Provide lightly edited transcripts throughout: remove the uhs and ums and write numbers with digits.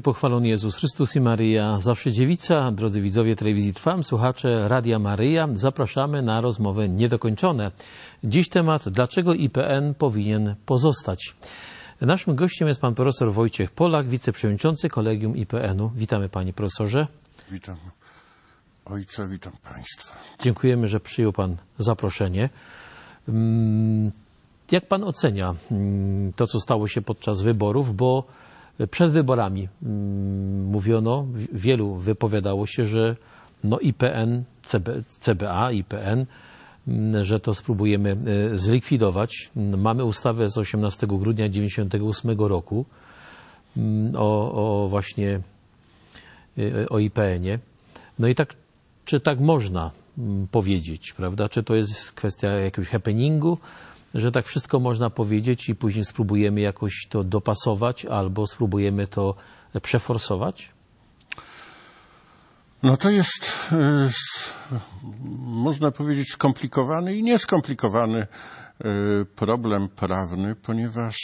pochwalony Jezus Chrystus i Maryja, zawsze dziewica. Drodzy widzowie telewizji Trwam, słuchacze Radia Maryja, zapraszamy na rozmowę Niedokończone. Dziś temat: dlaczego IPN powinien pozostać. Naszym gościem jest pan profesor Wojciech Polak, wiceprzewodniczący Kolegium IPN-u. Witamy, panie profesorze. Witam ojca, witam państwa. Dziękujemy, że przyjął pan zaproszenie. Jak pan ocenia to, co stało się podczas wyborów, bo przed wyborami mówiono, wielu wypowiadało się, że IPN, CBA, IPN, że to spróbujemy zlikwidować. Mamy ustawę z 18 grudnia 1998 roku właśnie o IPN-ie. No i tak, czy tak można powiedzieć, prawda? Czy to jest kwestia jakiegoś happeningu, że tak wszystko można powiedzieć i później spróbujemy jakoś to dopasować albo spróbujemy to przeforsować? No to jest, można powiedzieć, skomplikowany i nieskomplikowany problem prawny, ponieważ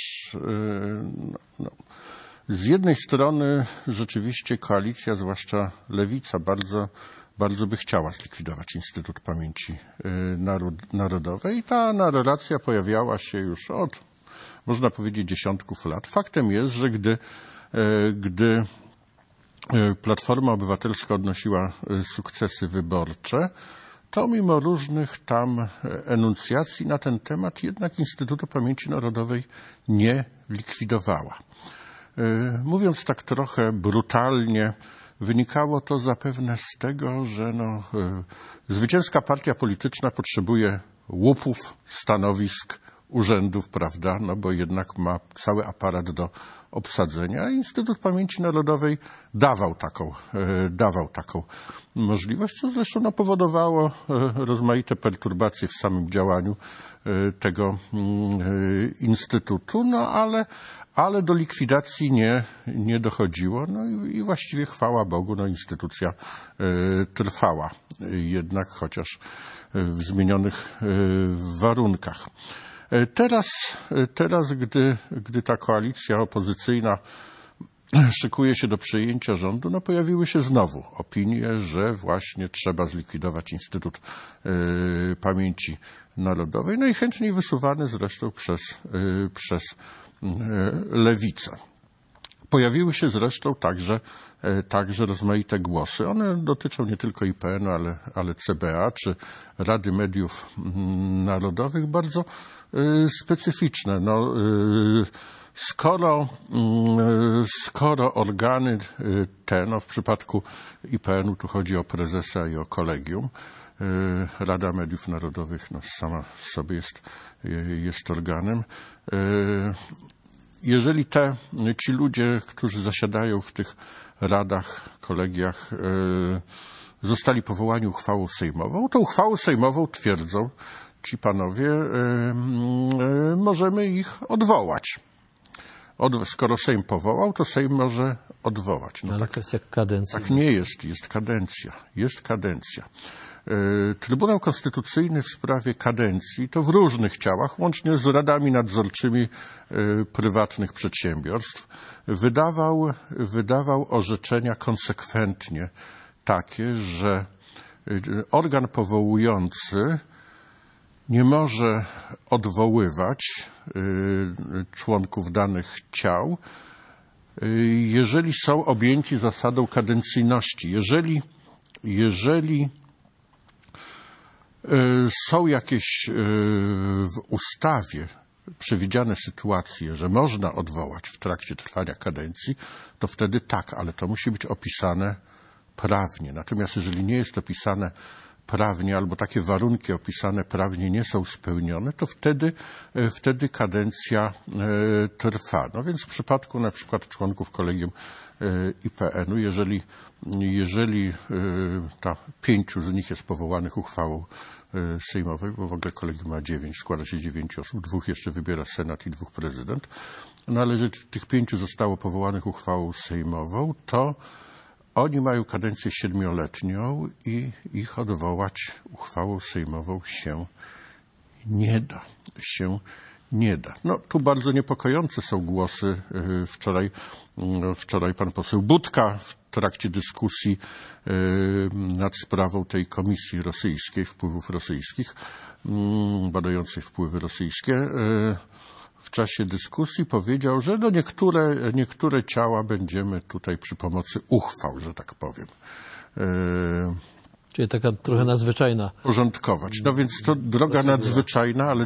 z jednej strony rzeczywiście koalicja, zwłaszcza lewica, bardzo by chciała zlikwidować Instytut Pamięci Narodowej i ta narracja pojawiała się już od, można powiedzieć, dziesiątków lat. Faktem jest, że gdy Platforma Obywatelska odnosiła sukcesy wyborcze, to mimo różnych tam enuncjacji na ten temat jednak Instytutu Pamięci Narodowej nie likwidowała. Mówiąc tak trochę brutalnie, wynikało to zapewne z tego, że zwycięska partia polityczna potrzebuje łupów, stanowisk, urzędów, prawda, bo jednak ma cały aparat do obsadzenia. Instytut Pamięci Narodowej dawał taką możliwość, co zresztą powodowało rozmaite perturbacje w samym działaniu tego instytutu, ale do likwidacji nie dochodziło. I właściwie chwała Bogu, instytucja trwała jednak, chociaż w zmienionych warunkach. Teraz, gdy ta koalicja opozycyjna szykuje się do przejęcia rządu, pojawiły się znowu opinie, że właśnie trzeba zlikwidować Instytut Pamięci Narodowej, i chętniej wysuwane zresztą przez lewicę. Pojawiły się zresztą także rozmaite głosy. One dotyczą nie tylko IPN-u, ale CBA czy Rady Mediów Narodowych, bardzo specyficzne. Skoro organy te, w przypadku IPN-u tu chodzi o prezesa i o kolegium, Rada Mediów Narodowych sama w sobie jest organem. Jeżeli ci ludzie, którzy zasiadają w tych radach, kolegiach, zostali powołani uchwałą sejmową, to uchwałą sejmową, twierdzą ci panowie, możemy ich odwołać. Skoro Sejm powołał, to Sejm może odwołać. Ale to jest jak kadencja. Tak nie jest. Jest kadencja. Trybunał Konstytucyjny w sprawie kadencji to w różnych ciałach, łącznie z radami nadzorczymi prywatnych przedsiębiorstw, wydawał orzeczenia konsekwentnie takie, że organ powołujący nie może odwoływać członków danych ciał, jeżeli są objęci zasadą kadencyjności. Jeżeli są jakieś w ustawie przewidziane sytuacje, że można odwołać w trakcie trwania kadencji, to wtedy tak, ale to musi być opisane prawnie. Natomiast jeżeli nie jest opisane prawnie albo takie warunki opisane prawnie nie są spełnione, to wtedy kadencja trwa. Więc w przypadku na przykład członków Kolegium IPN-u, jeżeli 5 z nich jest powołanych uchwałą sejmowej, bo w ogóle kolegium ma 9, składa się 9 osób, 2 jeszcze wybiera Senat i 2 prezydent, ale że tych 5 zostało powołanych uchwałą sejmową, to oni mają kadencję 7-letnią i ich odwołać uchwałą sejmową się nie da. nie da. No, tu bardzo niepokojące są głosy. Wczoraj pan poseł Budka w trakcie dyskusji nad sprawą tej komisji rosyjskiej, wpływów rosyjskich, badającej wpływy rosyjskie, w czasie dyskusji powiedział, że no niektóre ciała będziemy tutaj przy pomocy uchwał, że tak powiem, Czyli taka trochę nadzwyczajna. porządkować. No więc to droga nadzwyczajna, ale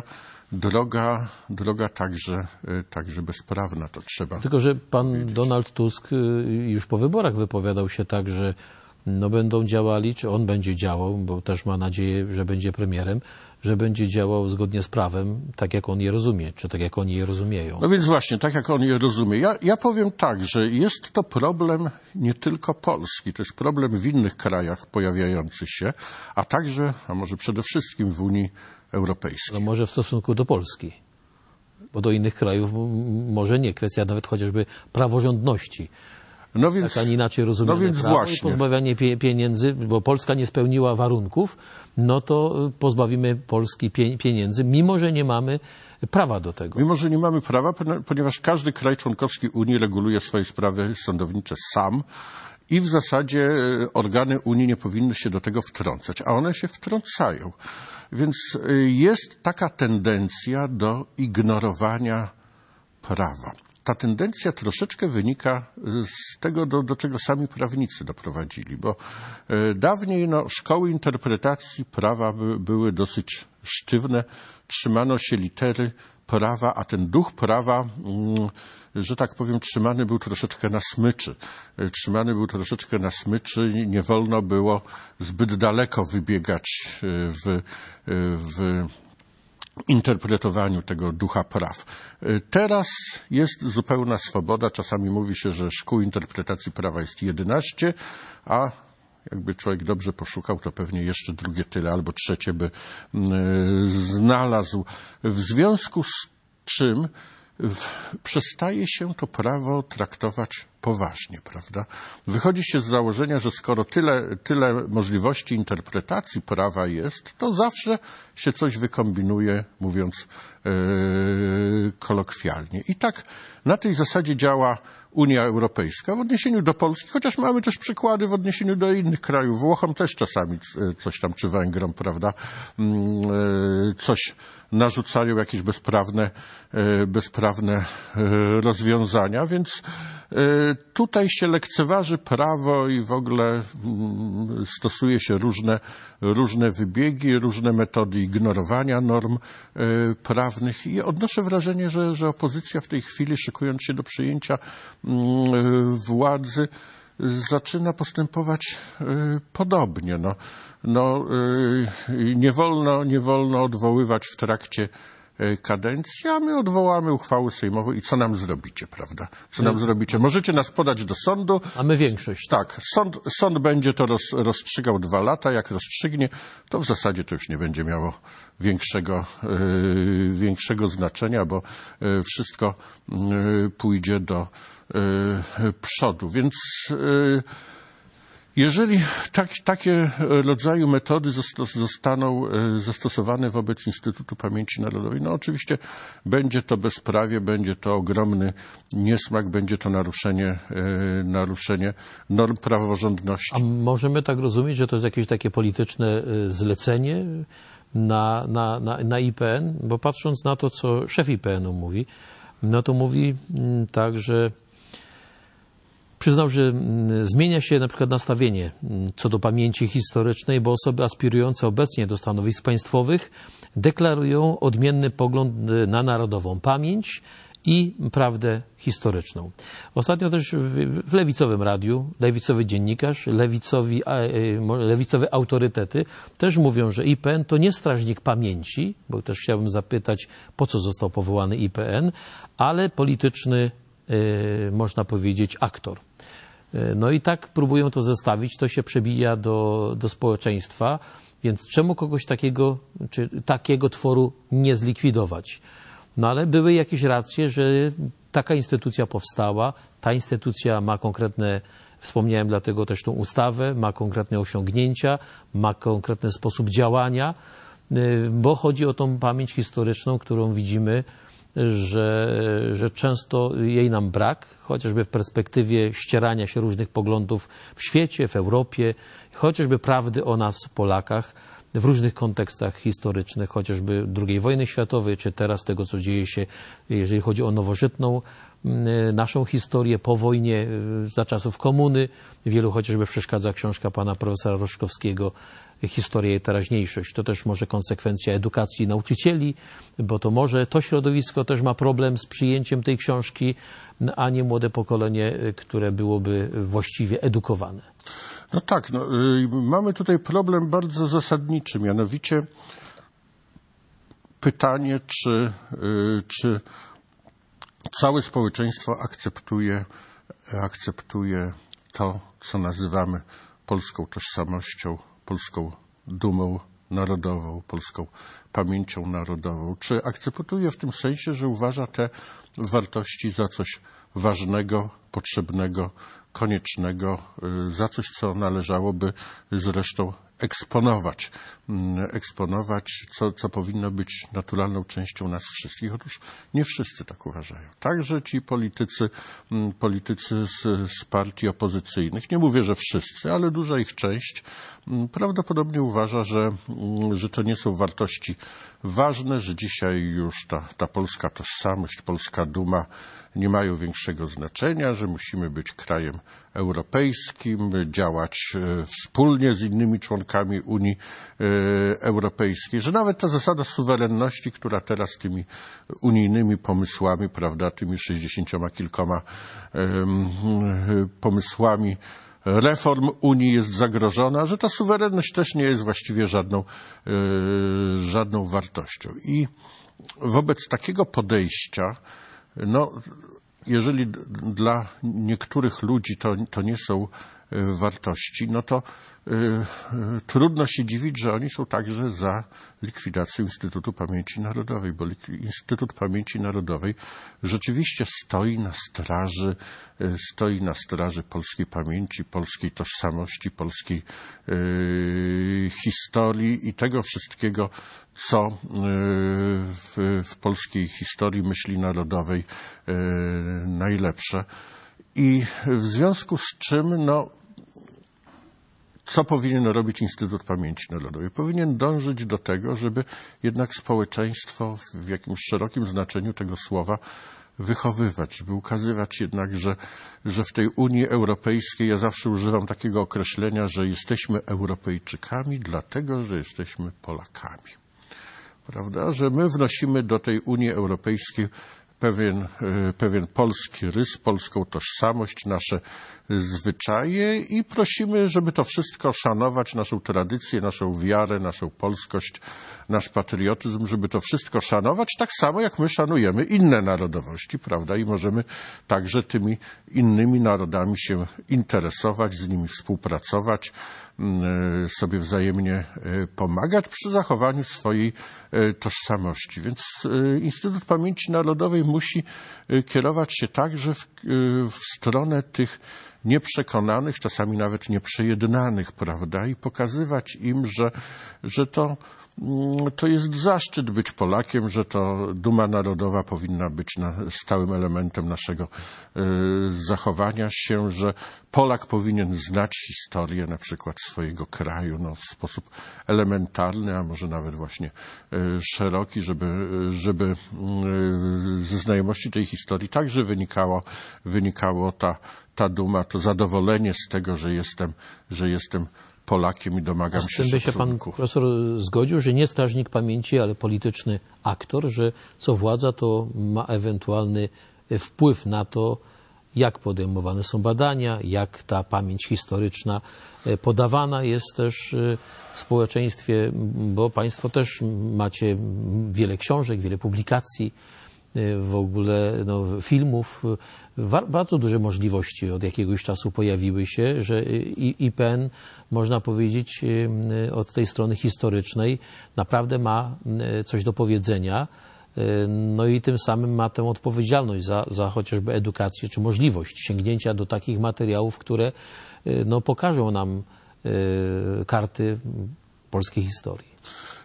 droga także bezprawna, to trzeba. Tylko że pan powiedzieć. Donald Tusk już po wyborach wypowiadał się tak, że no będą działali, czy on będzie działał, bo też ma nadzieję, że będzie premierem, że będzie działał zgodnie z prawem, tak jak on je rozumie, czy tak jak oni je rozumieją. No więc właśnie, tak jak on je rozumie. Ja powiem tak, że jest to problem nie tylko Polski, to jest problem w innych krajach pojawiający się, a także, a może przede wszystkim w Unii Europejskiej. No może w stosunku do Polski, bo do innych krajów może nie. Kwestia nawet chociażby praworządności. No więc, Tak, a nie inaczej rozumiane no więc prawo właśnie. i pozbawianie pieniędzy, bo Polska nie spełniła warunków, no to pozbawimy Polski pieniędzy, mimo że nie mamy prawa do tego. Mimo że nie mamy prawa, ponieważ każdy kraj członkowski Unii reguluje swoje sprawy sądownicze sam i w zasadzie organy Unii nie powinny się do tego wtrącać, a one się wtrącają. Więc jest taka tendencja do ignorowania prawa. Ta tendencja troszeczkę wynika z tego, do czego sami prawnicy doprowadzili, bo dawniej szkoły interpretacji prawa były dosyć sztywne, trzymano się litery prawa, a ten duch prawa, że tak powiem, trzymany był troszeczkę na smyczy. Nie wolno było zbyt daleko wybiegać w interpretowaniu tego ducha praw. Teraz jest zupełna swoboda. Czasami mówi się, że szkół interpretacji prawa jest 11, a jakby człowiek dobrze poszukał, to pewnie jeszcze drugie tyle albo trzecie by znalazł. W związku z czym przestaje się to prawo traktować poważnie, prawda? Wychodzi się z założenia, że skoro tyle możliwości interpretacji prawa jest, to zawsze się coś wykombinuje, mówiąc kolokwialnie. I tak na tej zasadzie działa Unia Europejska w odniesieniu do Polski, chociaż mamy też przykłady w odniesieniu do innych krajów. Włochom też czasami coś tam, czy Węgrom, prawda, coś narzucają, jakieś bezprawne rozwiązania, więc tutaj się lekceważy prawo i w ogóle stosuje się różne wybiegi, różne metody ignorowania norm prawnych i odnoszę wrażenie, że opozycja w tej chwili, szykując się do przejęcia władzy, zaczyna postępować podobnie. Nie wolno odwoływać w trakcie kadencji, a my odwołamy uchwałę sejmową i co nam zrobicie, prawda? Co nam zrobicie? Możecie nas podać do sądu. Mamy większość. Tak, sąd będzie to rozstrzygał 2 lata. Jak rozstrzygnie, to w zasadzie to już nie będzie miało większego znaczenia, bo wszystko pójdzie do przodu. Więc jeżeli takie rodzaju metody zostaną zastosowane wobec Instytutu Pamięci Narodowej, no oczywiście będzie to bezprawie, będzie to ogromny niesmak, będzie to naruszenie norm praworządności. A możemy tak rozumieć, że to jest jakieś takie polityczne zlecenie na IPN? Bo patrząc na to, co szef IPN-u mówi, no to mówi tak, że przyznał, że zmienia się na przykład nastawienie co do pamięci historycznej, bo osoby aspirujące obecnie do stanowisk państwowych deklarują odmienny pogląd na narodową pamięć i prawdę historyczną. Ostatnio też w lewicowym radiu, lewicowy dziennikarz, lewicowe autorytety też mówią, że IPN to nie strażnik pamięci, bo też chciałbym zapytać, po co został powołany IPN, ale polityczny, można powiedzieć, aktor. No i tak próbują to zestawić, to się przebija do społeczeństwa, więc czemu kogoś takiego, czy takiego tworu nie zlikwidować? No ale były jakieś racje, że taka instytucja powstała, ta instytucja ma konkretne, wspomniałem dlatego też tą ustawę, ma konkretne osiągnięcia, ma konkretny sposób działania. bo chodzi o tą pamięć historyczną, którą widzimy, że często jej nam brak, chociażby w perspektywie ścierania się różnych poglądów w świecie, w Europie, chociażby prawdy o nas, Polakach, w różnych kontekstach historycznych, chociażby II wojny światowej, czy teraz tego, co dzieje się, jeżeli chodzi o nowożytną naszą historię po wojnie, za czasów komuny. Wielu chociażby przeszkadza książka pana profesora Roszkowskiego Historia i teraźniejszość. To też może konsekwencja edukacji nauczycieli, bo to może to środowisko też ma problem z przyjęciem tej książki, a nie młode pokolenie, które byłoby właściwie edukowane. No tak, mamy tutaj problem bardzo zasadniczy, mianowicie pytanie, czy całe społeczeństwo akceptuje to, co nazywamy polską tożsamością, polską dumą narodową, polską pamięcią narodową. Czy akceptuje w tym sensie, że uważa te wartości za coś ważnego, potrzebnego, koniecznego, za coś, co należałoby zresztą eksponować, co powinno być naturalną częścią nas wszystkich. Otóż nie wszyscy tak uważają. Także ci politycy z partii opozycyjnych, nie mówię, że wszyscy, ale duża ich część prawdopodobnie uważa, że to nie są wartości ważne, że dzisiaj już ta polska tożsamość, polska duma nie mają większego znaczenia, że musimy być krajem europejskim, działać wspólnie z innymi członkami Unii Europejskiej, że nawet ta zasada suwerenności, która teraz tymi unijnymi pomysłami, prawda, tymi 60 kilkoma pomysłami reform Unii jest zagrożona, że ta suwerenność też nie jest właściwie żadną wartością. I wobec takiego podejścia, jeżeli dla niektórych ludzi to nie są wartości, to trudno się dziwić, że oni są także za likwidacją Instytutu Pamięci Narodowej, bo Instytut Pamięci Narodowej rzeczywiście stoi na straży polskiej pamięci, polskiej tożsamości, polskiej historii i tego wszystkiego, co w polskiej historii myśli narodowej najlepsze. I w związku z czym, co powinien robić Instytut Pamięci Narodowej? Powinien dążyć do tego, żeby jednak społeczeństwo w jakimś szerokim znaczeniu tego słowa wychowywać, żeby ukazywać jednak, że w tej Unii Europejskiej, ja zawsze używam takiego określenia, że jesteśmy Europejczykami, dlatego że jesteśmy Polakami. Prawda? Że my wnosimy do tej Unii Europejskiej pewien polski rys, polską tożsamość, nasze zwyczaje i prosimy, żeby to wszystko szanować, naszą tradycję, naszą wiarę, naszą polskość, nasz patriotyzm, żeby to wszystko szanować, tak samo jak my szanujemy inne narodowości, prawda? I możemy także tymi innymi narodami się interesować, z nimi współpracować, sobie wzajemnie pomagać przy zachowaniu swojej tożsamości. Więc Instytut Pamięci Narodowej musi kierować się także w stronę tych nieprzekonanych, czasami nawet nieprzejednanych, prawda? I pokazywać im, że to jest zaszczyt być Polakiem, że to duma narodowa powinna być stałym elementem naszego zachowania się, że Polak powinien znać historię na przykład swojego kraju w sposób elementarny, a może nawet właśnie szeroki, żeby ze znajomości tej historii także wynikało ta duma, to zadowolenie z tego, że jestem Polakiem i domagam się szacunku. Z tym by się pan profesor zgodził, że nie strażnik pamięci, ale polityczny aktor, że co władza, to ma ewentualny wpływ na to, jak podejmowane są badania, jak ta pamięć historyczna podawana jest też w społeczeństwie, bo państwo też macie wiele książek, wiele publikacji, w ogóle filmów. Bardzo duże możliwości od jakiegoś czasu pojawiły się, że IPN, można powiedzieć, od tej strony historycznej naprawdę ma coś do powiedzenia. I tym samym ma tę odpowiedzialność za chociażby edukację, czy możliwość sięgnięcia do takich materiałów, które pokażą nam karty polskiej historii.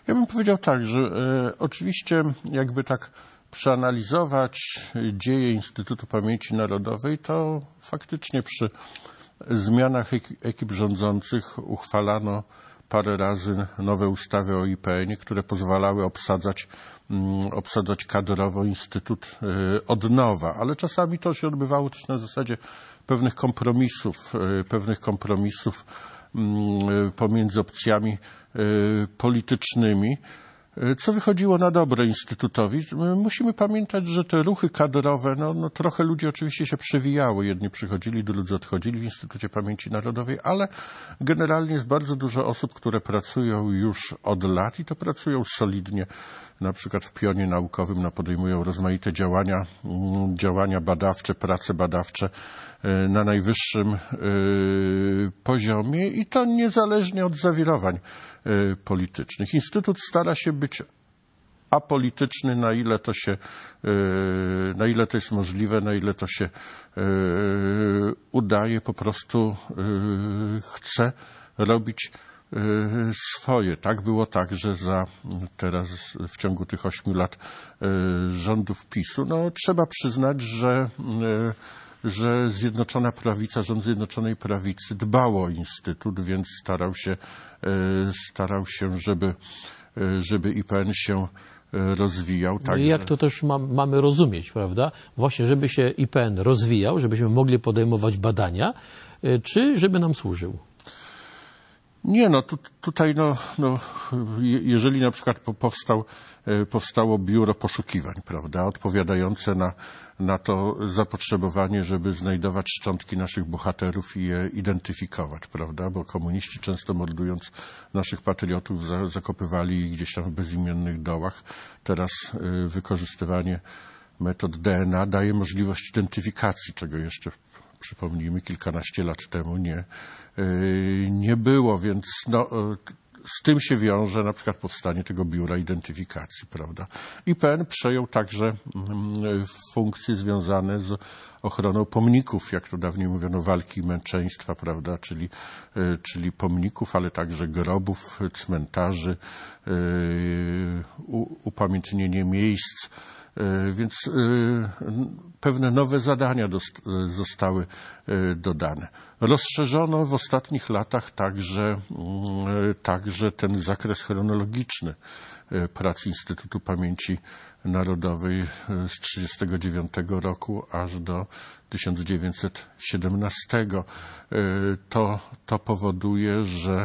Ja bym powiedział tak, że oczywiście jakby tak przeanalizować dzieje Instytutu Pamięci Narodowej, to faktycznie przy zmianach ekip rządzących uchwalano parę razy nowe ustawy o IPN-ie, które pozwalały obsadzać kadrowo Instytut od nowa, ale czasami to się odbywało też na zasadzie pewnych kompromisów pomiędzy opcjami politycznymi, co wychodziło na dobre Instytutowi. Musimy pamiętać, że te ruchy kadrowe, no trochę ludzi oczywiście się przewijały. Jedni przychodzili, drudzy odchodzili w Instytucie Pamięci Narodowej, ale generalnie jest bardzo dużo osób, które pracują już od lat i to pracują solidnie. Na przykład w pionie naukowym podejmują rozmaite działania badawcze, prace badawcze na najwyższym poziomie i to niezależnie od zawirowań politycznych. Instytut stara się być apolityczny, na ile to jest możliwe, na ile to się udaje, po prostu chce robić swoje. Tak było także teraz w ciągu tych 8 lat rządów PiS-u. No, trzeba przyznać, że Zjednoczona Prawica, rząd Zjednoczonej Prawicy dbał o Instytut, więc starał się, żeby IPN się rozwijał. Także... Jak to też mamy rozumieć, prawda? Właśnie, żeby się IPN rozwijał, żebyśmy mogli podejmować badania, czy żeby nam służył? Nie, tutaj jeżeli na przykład powstało biuro poszukiwań, prawda, odpowiadające na to zapotrzebowanie, żeby znajdować szczątki naszych bohaterów i je identyfikować, prawda, bo komuniści często mordując naszych patriotów zakopywali ich gdzieś tam w bezimiennych dołach. Teraz wykorzystywanie metod DNA daje możliwość identyfikacji, czego jeszcze, przypomnijmy, kilkanaście lat temu nie było, więc z tym się wiąże na przykład powstanie tego biura identyfikacji, prawda. IPN przejął także funkcje związane z ochroną pomników, jak to dawniej mówiono, walki i męczeństwa, prawda, czyli pomników, ale także grobów, cmentarzy, upamiętnienie miejsc. Więc pewne nowe zadania zostały dodane. Rozszerzono w ostatnich latach także ten zakres chronologiczny prac Instytutu Pamięci Narodowej z 1939 roku aż do 1917. To powoduje, że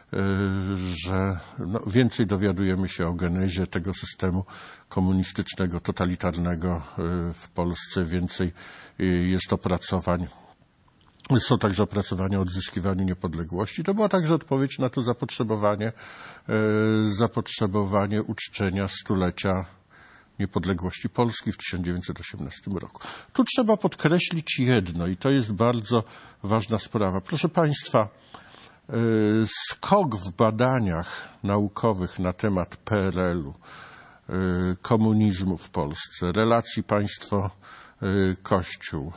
więcej dowiadujemy się o genezie tego systemu komunistycznego, totalitarnego w Polsce, więcej jest opracowań. Są także opracowania o odzyskiwaniu niepodległości. To była także odpowiedź na to zapotrzebowanie uczczenia stulecia niepodległości Polski w 1918 roku. Tu trzeba podkreślić jedno i to jest bardzo ważna sprawa. Proszę Państwa, skok w badaniach naukowych na temat PRL-u, komunizmu w Polsce, relacji państwo-kościół,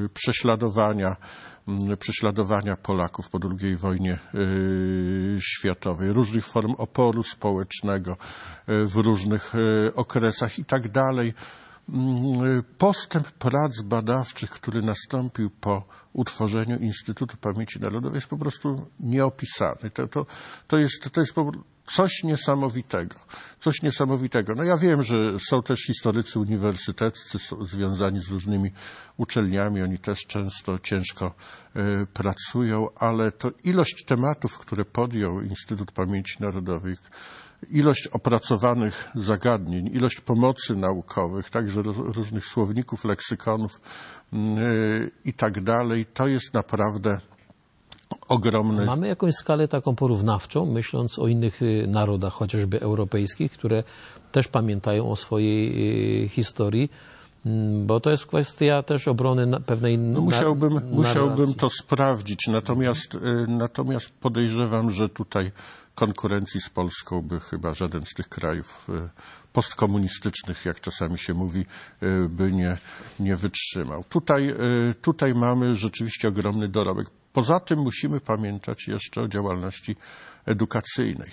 prześladowania Polaków po II wojnie światowej, różnych form oporu społecznego w różnych okresach i tak dalej. Postęp prac badawczych, który nastąpił po utworzeniu Instytutu Pamięci Narodowej, jest po prostu nieopisany. To jest coś niesamowitego. Coś niesamowitego. No ja wiem, że są też historycy uniwersyteccy związani z różnymi uczelniami. Oni też często ciężko pracują, ale to ilość tematów, które podjął Instytut Pamięci Narodowej, ilość opracowanych zagadnień, ilość pomocy naukowych, także różnych słowników, leksykonów i tak dalej, to jest naprawdę ogromny. Mamy jakąś skalę taką porównawczą, myśląc o innych narodach, chociażby europejskich, które też pamiętają o swojej historii, bo to jest kwestia też obrony pewnej Musiałbym to sprawdzić, natomiast podejrzewam, że tutaj konkurencji z Polską by chyba żaden z tych krajów postkomunistycznych, jak czasami się mówi, by nie wytrzymał. Tutaj mamy rzeczywiście ogromny dorobek. Poza tym musimy pamiętać jeszcze o działalności edukacyjnej.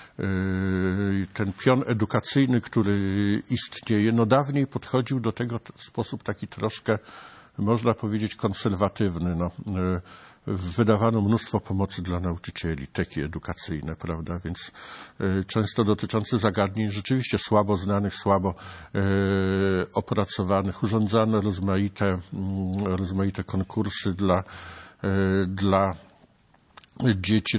Ten pion edukacyjny, który istnieje, no dawniej podchodził do tego w sposób taki troszkę, można powiedzieć, konserwatywny. No, wydawano mnóstwo pomocy dla nauczycieli, teki edukacyjne, prawda, więc często dotyczące zagadnień rzeczywiście słabo znanych, słabo opracowanych. Urządzano rozmaite konkursy dla dzieci,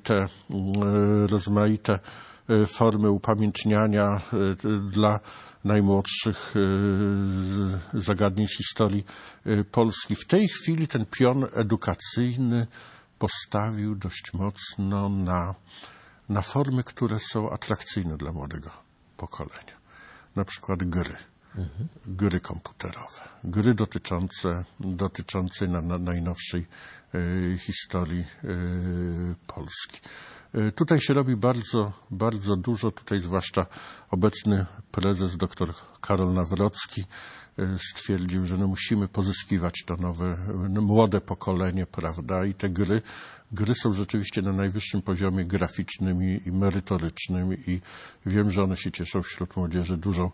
rozmaite formy upamiętniania dla najmłodszych zagadnień z historii Polski. W tej chwili ten pion edukacyjny postawił dość mocno na formy, które są atrakcyjne dla młodego pokolenia. Na przykład gry. Gry komputerowe. Gry dotyczące najnowszej historii Polski. Tutaj się robi bardzo, bardzo dużo. Tutaj zwłaszcza obecny prezes dr Karol Nawrocki stwierdził, że no musimy pozyskiwać to nowe, młode pokolenie, prawda? I te gry są rzeczywiście na najwyższym poziomie graficznym i merytorycznym i wiem, że one się cieszą wśród młodzieży dużą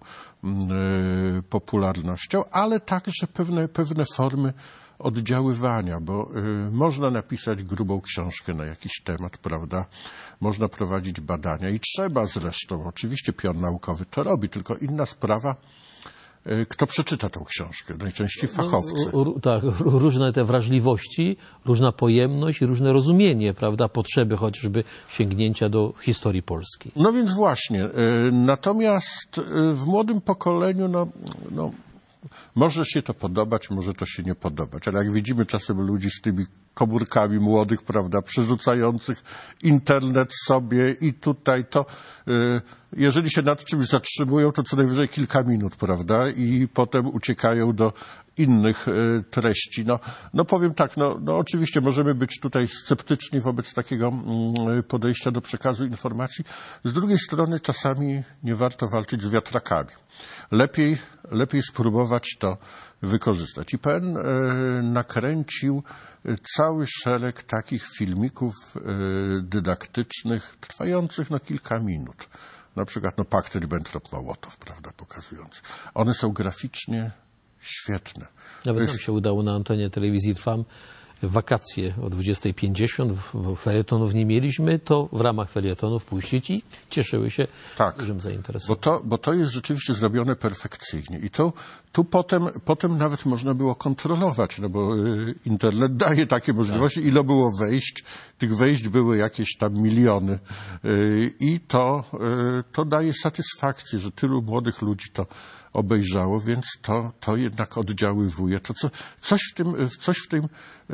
popularnością, ale także pewne formy oddziaływania, bo można napisać grubą książkę na jakiś temat, prawda? Można prowadzić badania i trzeba zresztą, oczywiście pion naukowy to robi, tylko inna sprawa, kto przeczyta tą książkę, najczęściej fachowcy. Tak, różne te wrażliwości, różna pojemność i różne rozumienie, prawda, potrzeby chociażby sięgnięcia do historii Polski. No więc właśnie, natomiast w młodym pokoleniu, no może się to podobać, może to się nie podobać, ale jak widzimy czasem ludzi z tymi komórkami młodych, prawda, przerzucających internet sobie i tutaj to, jeżeli się nad czymś zatrzymują, to co najwyżej kilka minut, prawda, i potem uciekają do innych treści. No powiem tak, no oczywiście możemy być tutaj sceptyczni wobec takiego podejścia do przekazu informacji. Z drugiej strony czasami nie warto walczyć z wiatrakami. Lepiej spróbować to wykorzystać. IPN nakręcił cały szereg takich filmików dydaktycznych, trwających kilka minut. Na przykład Pakt Ribbentrop-Mołotow, prawda, pokazujący. One są graficznie świetne. Nawet nam się udało na antenie telewizji Trwam wakacje o 20:50, felietonów nie mieliśmy, to w ramach felietonów puścić i cieszyły się dużym zainteresowaniem. Bo to jest rzeczywiście zrobione perfekcyjnie i tu potem nawet można było kontrolować, no bo internet daje takie możliwości, ile było wejść, tych wejść były jakieś tam miliony i to daje satysfakcję, że tylu młodych ludzi to obejrzało, więc to jednak oddziaływuje. Coś w tym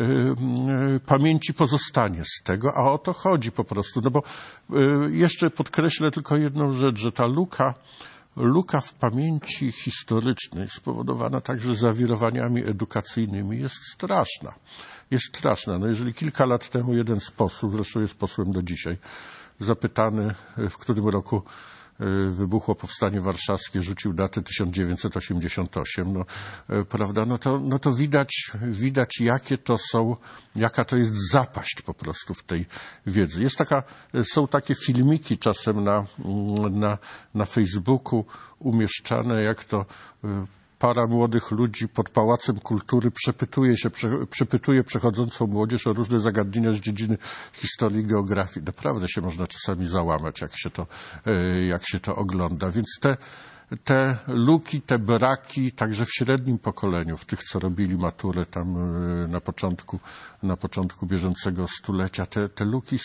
pamięci pozostanie z tego, a o to chodzi po prostu. No bo jeszcze podkreślę tylko jedną rzecz, że ta luka w pamięci historycznej spowodowana także zawirowaniami edukacyjnymi jest straszna. Jest straszna. No jeżeli kilka lat temu jeden z posłów, zresztą jest posłem do dzisiaj, zapytany, w którym roku wybuchło Powstanie Warszawskie, rzucił datę 1988, prawda, no to widać jaka to jest zapaść po prostu w tej wiedzy. Są takie filmiki czasem na Facebooku umieszczane, jak to para młodych ludzi pod Pałacem Kultury przepytuje przechodzącą młodzież o różne zagadnienia z dziedziny historii i geografii. Naprawdę się można czasami załamać, jak się to ogląda. Więc te luki, te braki, także w średnim pokoleniu, w tych, co robili maturę tam na początku bieżącego stulecia, te luki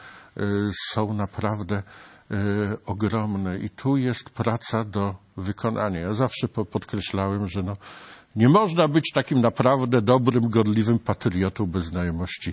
są naprawdę ogromne i tu jest praca do wykonania. Ja zawsze podkreślałem, że nie można być takim naprawdę dobrym, gorliwym patriotą bez znajomości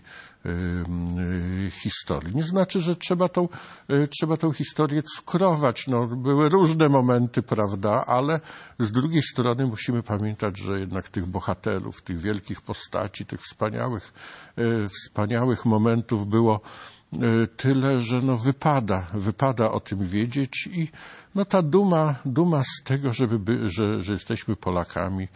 historii. Nie znaczy, że trzeba tą historię cukrować. Były różne momenty, prawda, ale z drugiej strony musimy pamiętać, że jednak tych bohaterów, tych wielkich postaci, tych wspaniałych momentów Tyle, że no wypada o tym wiedzieć i no ta duma z tego, że jesteśmy Polakami,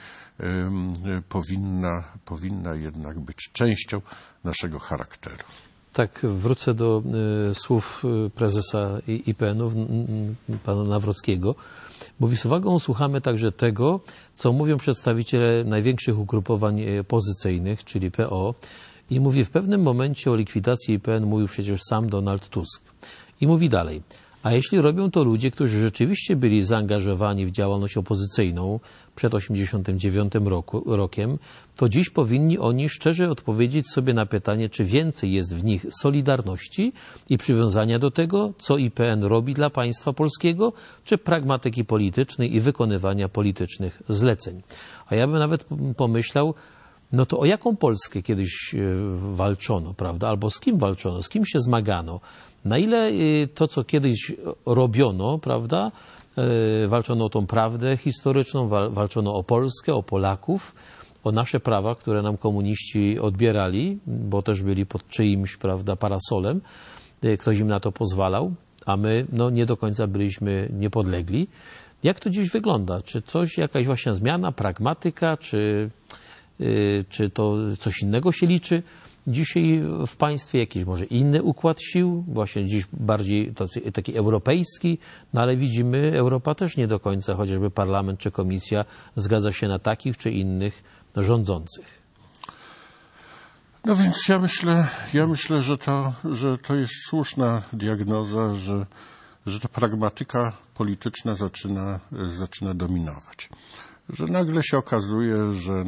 powinna jednak być częścią naszego charakteru. Tak, wrócę do słów prezesa IPN-u, pana Nawrockiego. Mówi, z uwagą słuchamy także tego, co mówią przedstawiciele największych ugrupowań opozycyjnych, czyli PO. I mówi, w pewnym momencie o likwidacji IPN mówił przecież sam Donald Tusk. I mówi dalej, a jeśli robią to ludzie, którzy rzeczywiście byli zaangażowani w działalność opozycyjną przed 1989 rokiem, to dziś powinni oni szczerze odpowiedzieć sobie na pytanie, czy więcej jest w nich solidarności i przywiązania do tego, co IPN robi dla państwa polskiego, czy pragmatyki politycznej i wykonywania politycznych zleceń. A ja bym nawet pomyślał, no to o jaką Polskę kiedyś walczono, prawda? Albo z kim walczono, z kim się zmagano? Na ile to, co kiedyś robiono, prawda? Walczono o tą prawdę historyczną, walczono o Polskę, o Polaków, o nasze prawa, które nam komuniści odbierali, bo też byli pod czyimś, prawda, parasolem. Ktoś im na to pozwalał, a my no, nie do końca byliśmy niepodlegli. Jak to dziś wygląda? Czy coś, jakaś właśnie zmiana, pragmatyka, czy to coś innego się liczy dzisiaj w państwie, jakiś może inny układ sił, właśnie dziś bardziej taki europejski, no ale widzimy, Europa też nie do końca, chociażby parlament czy komisja zgadza się na takich czy innych rządzących. No więc ja myślę, że to jest słuszna diagnoza, że ta pragmatyka polityczna zaczyna dominować. Że nagle się okazuje, że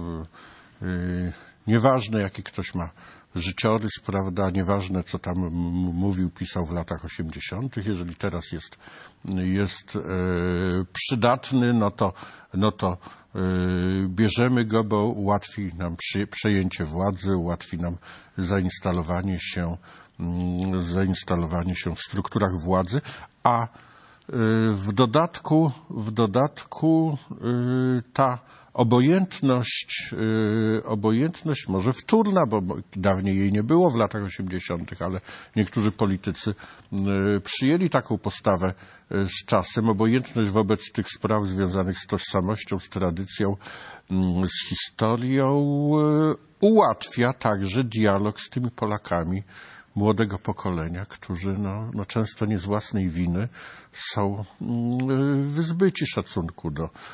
nieważne jaki ktoś ma życiorys, prawda, nieważne co tam mówił, pisał w latach 80., jeżeli teraz jest przydatny, no to bierzemy go, bo ułatwi nam przejęcie władzy, ułatwi nam zainstalowanie się w strukturach władzy, a w dodatku ta obojętność może wtórna, bo dawniej jej nie było w latach 80., ale niektórzy politycy przyjęli taką postawę z czasem. Obojętność wobec tych spraw związanych z tożsamością, z tradycją, z historią ułatwia także dialog z tymi Polakami młodego pokolenia, którzy często nie z własnej winy są wyzbyci szacunku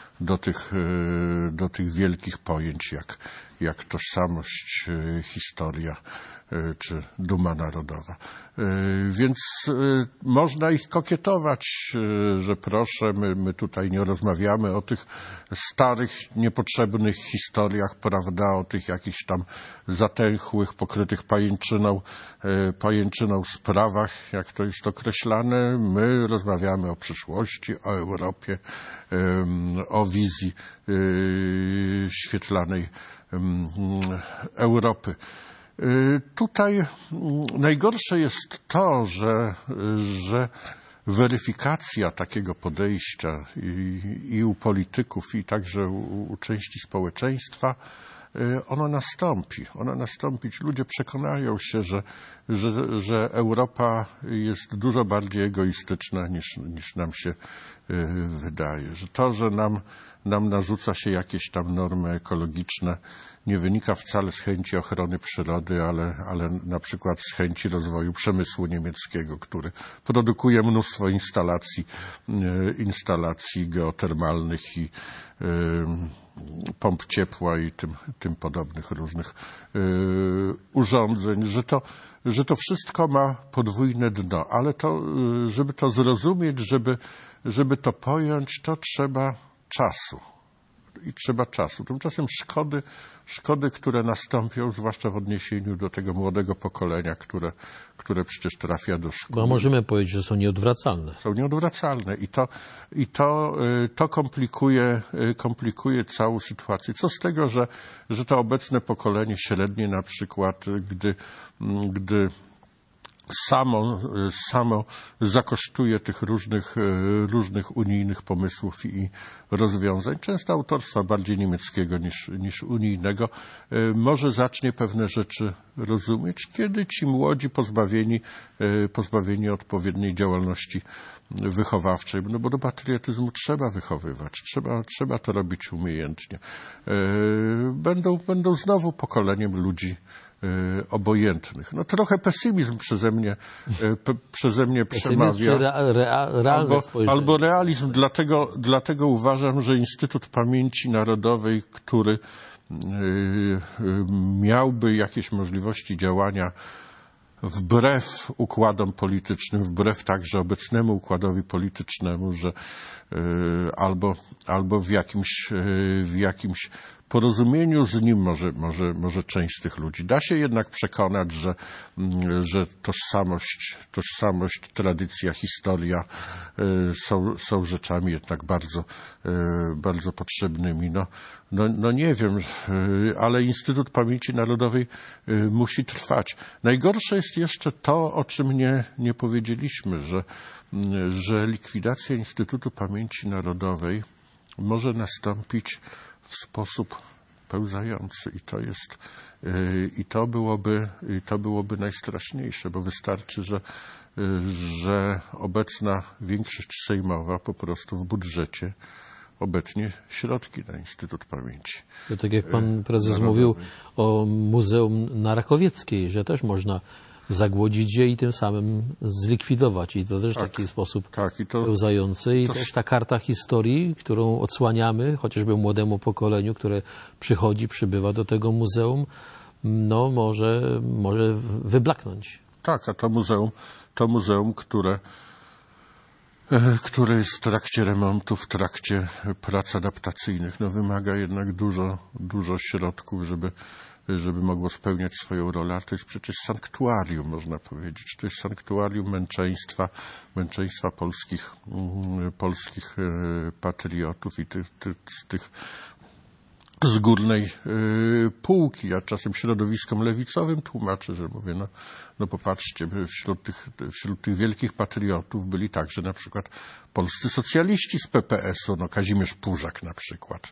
do tych wielkich pojęć jak tożsamość, historia czy duma narodowa. Więc można ich kokietować, że proszę, my tutaj nie rozmawiamy o tych starych, niepotrzebnych historiach, prawda, o tych jakichś tam zatęchłych, pokrytych pajęczyną sprawach, jak to jest określane. My rozmawiamy o przyszłości, o Europie, o wizji świetlanej Europy. Tutaj najgorsze jest to, że weryfikacja takiego podejścia i u polityków, i także u części społeczeństwa, ona nastąpić. Ludzie przekonają się, że Europa jest dużo bardziej egoistyczna niż nam się wydaje. Że to, że nam narzuca się jakieś tam normy ekologiczne, nie wynika wcale z chęci ochrony przyrody, ale na przykład z chęci rozwoju przemysłu niemieckiego, który produkuje mnóstwo instalacji geotermalnych i pomp ciepła i tym podobnych różnych urządzeń, że to wszystko ma podwójne dno, ale żeby to zrozumieć, żeby to pojąć, to trzeba czasu. Tymczasem szkody, które nastąpią, zwłaszcza w odniesieniu do tego młodego pokolenia, które przecież trafia do szkół. Bo możemy powiedzieć, że są nieodwracalne. Są nieodwracalne i to komplikuje całą sytuację. Co z tego, że to obecne pokolenie średnie na przykład, gdy samo zakosztuje tych różnych unijnych pomysłów i rozwiązań, często autorstwa bardziej niemieckiego niż unijnego, może zacznie pewne rzeczy rozumieć, kiedy ci młodzi pozbawieni odpowiedniej działalności wychowawczej, no bo do patriotyzmu trzeba wychowywać, trzeba to robić umiejętnie. Będą znowu pokoleniem ludzi obojętnych. No trochę pesymizm przeze mnie przemawia. Albo realizm, dlatego uważam, że Instytut Pamięci Narodowej, który miałby jakieś możliwości działania wbrew układom politycznym, wbrew także obecnemu układowi politycznemu, że albo w jakimś porozumieniu z nim może część z tych ludzi. Da się jednak przekonać, że tożsamość, tradycja, historia są rzeczami jednak bardzo potrzebnymi. No nie wiem, ale Instytut Pamięci Narodowej musi trwać. Najgorsze jest jeszcze to, o czym nie powiedzieliśmy, że likwidacja Instytutu Pamięci Narodowej może nastąpić w sposób pełzający i to byłoby najstraszniejsze, bo wystarczy, że obecna większość sejmowa po prostu w budżecie obecnie środki na Instytut Pamięci. To tak jak pan prezes mówił o Muzeum na Rakowieckiej, że też można zagłodzić je i tym samym zlikwidować. I to też taki sposób pełzający. I też ta karta historii, którą odsłaniamy, chociażby młodemu pokoleniu, które przybywa do tego muzeum, no może wyblaknąć. Tak, a to muzeum, które jest w trakcie remontu, w trakcie prac adaptacyjnych, no wymaga jednak dużo środków, żeby mogło spełniać swoją rolę, a to jest przecież sanktuarium, można powiedzieć. To jest sanktuarium męczeństwa polskich patriotów i tych z górnej półki. Ja czasem środowiskom lewicowym tłumaczę, że mówię, no popatrzcie, wśród tych wielkich patriotów byli także na przykład polscy socjaliści z PPS-u, no Kazimierz Pużak na przykład,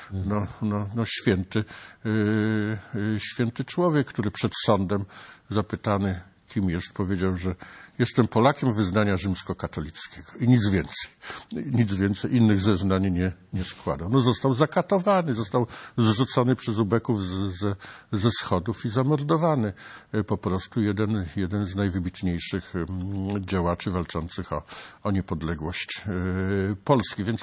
święty człowiek, który przed sądem zapytany, kim jest, powiedział, że jestem Polakiem wyznania rzymskokatolickiego i nic więcej, innych zeznań nie składał. No został zakatowany, został zrzucony przez ubeków ze schodów i zamordowany. Po prostu jeden z najwybitniejszych działaczy walczących o niepodległość Polski. Więc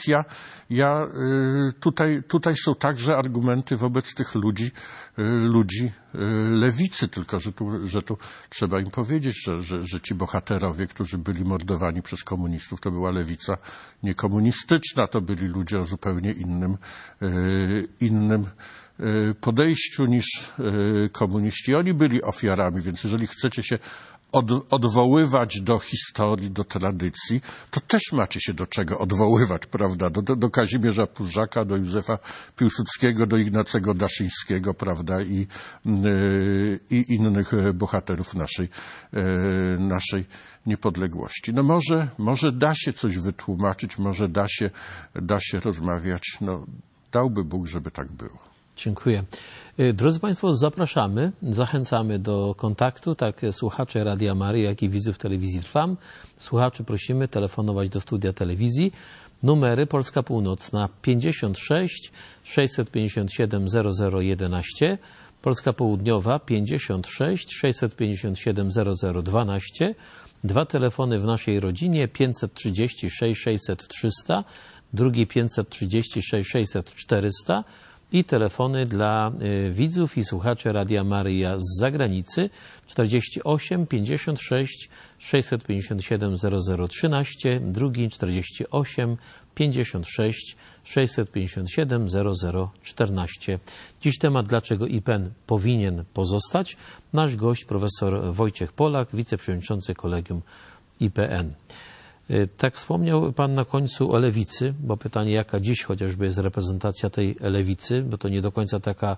tutaj są także argumenty wobec tych ludzi lewicy, tylko że tu trzeba im powiedzieć, że ci bohaterowie, którzy byli mordowani przez komunistów, to była lewica niekomunistyczna, to byli ludzie o zupełnie innym podejściu niż komuniści. Oni byli ofiarami, więc jeżeli chcecie się odwoływać do historii, do tradycji, to też macie się do czego odwoływać, prawda? Do Kazimierza Pużaka, do Józefa Piłsudskiego, do Ignacego Daszyńskiego, prawda? I innych bohaterów naszej niepodległości. No może da się coś wytłumaczyć, może da się rozmawiać. No dałby Bóg, żeby tak było. Dziękuję. Drodzy Państwo, zapraszamy, zachęcamy do kontaktu, tak słuchacze Radia Maryja, jak i widzów telewizji Trwam. Słuchaczy prosimy telefonować do studia telewizji. Numery Polska Północna 56 657 0011, Polska Południowa 56 657 0012, dwa telefony w naszej rodzinie 536 600 300, drugi 536 600 400, i telefony dla widzów i słuchaczy Radia Maryja z zagranicy 48 56 657 0013, drugi 48 56 657 0014. Dziś temat, dlaczego IPN powinien pozostać. Nasz gość profesor Wojciech Polak, wiceprzewodniczący Kolegium IPN. Tak wspomniał Pan na końcu o lewicy, bo pytanie, jaka dziś chociażby jest reprezentacja tej lewicy, bo to nie do końca taka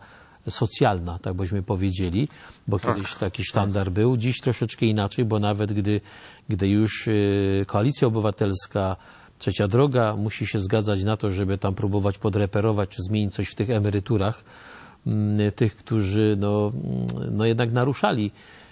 socjalna, tak byśmy powiedzieli, bo kiedyś taki sztandar był, dziś troszeczkę inaczej, bo nawet gdy już Koalicja Obywatelska, Trzecia Droga musi się zgadzać na to, żeby tam próbować podreperować czy zmienić coś w tych emeryturach tych, którzy no jednak naruszali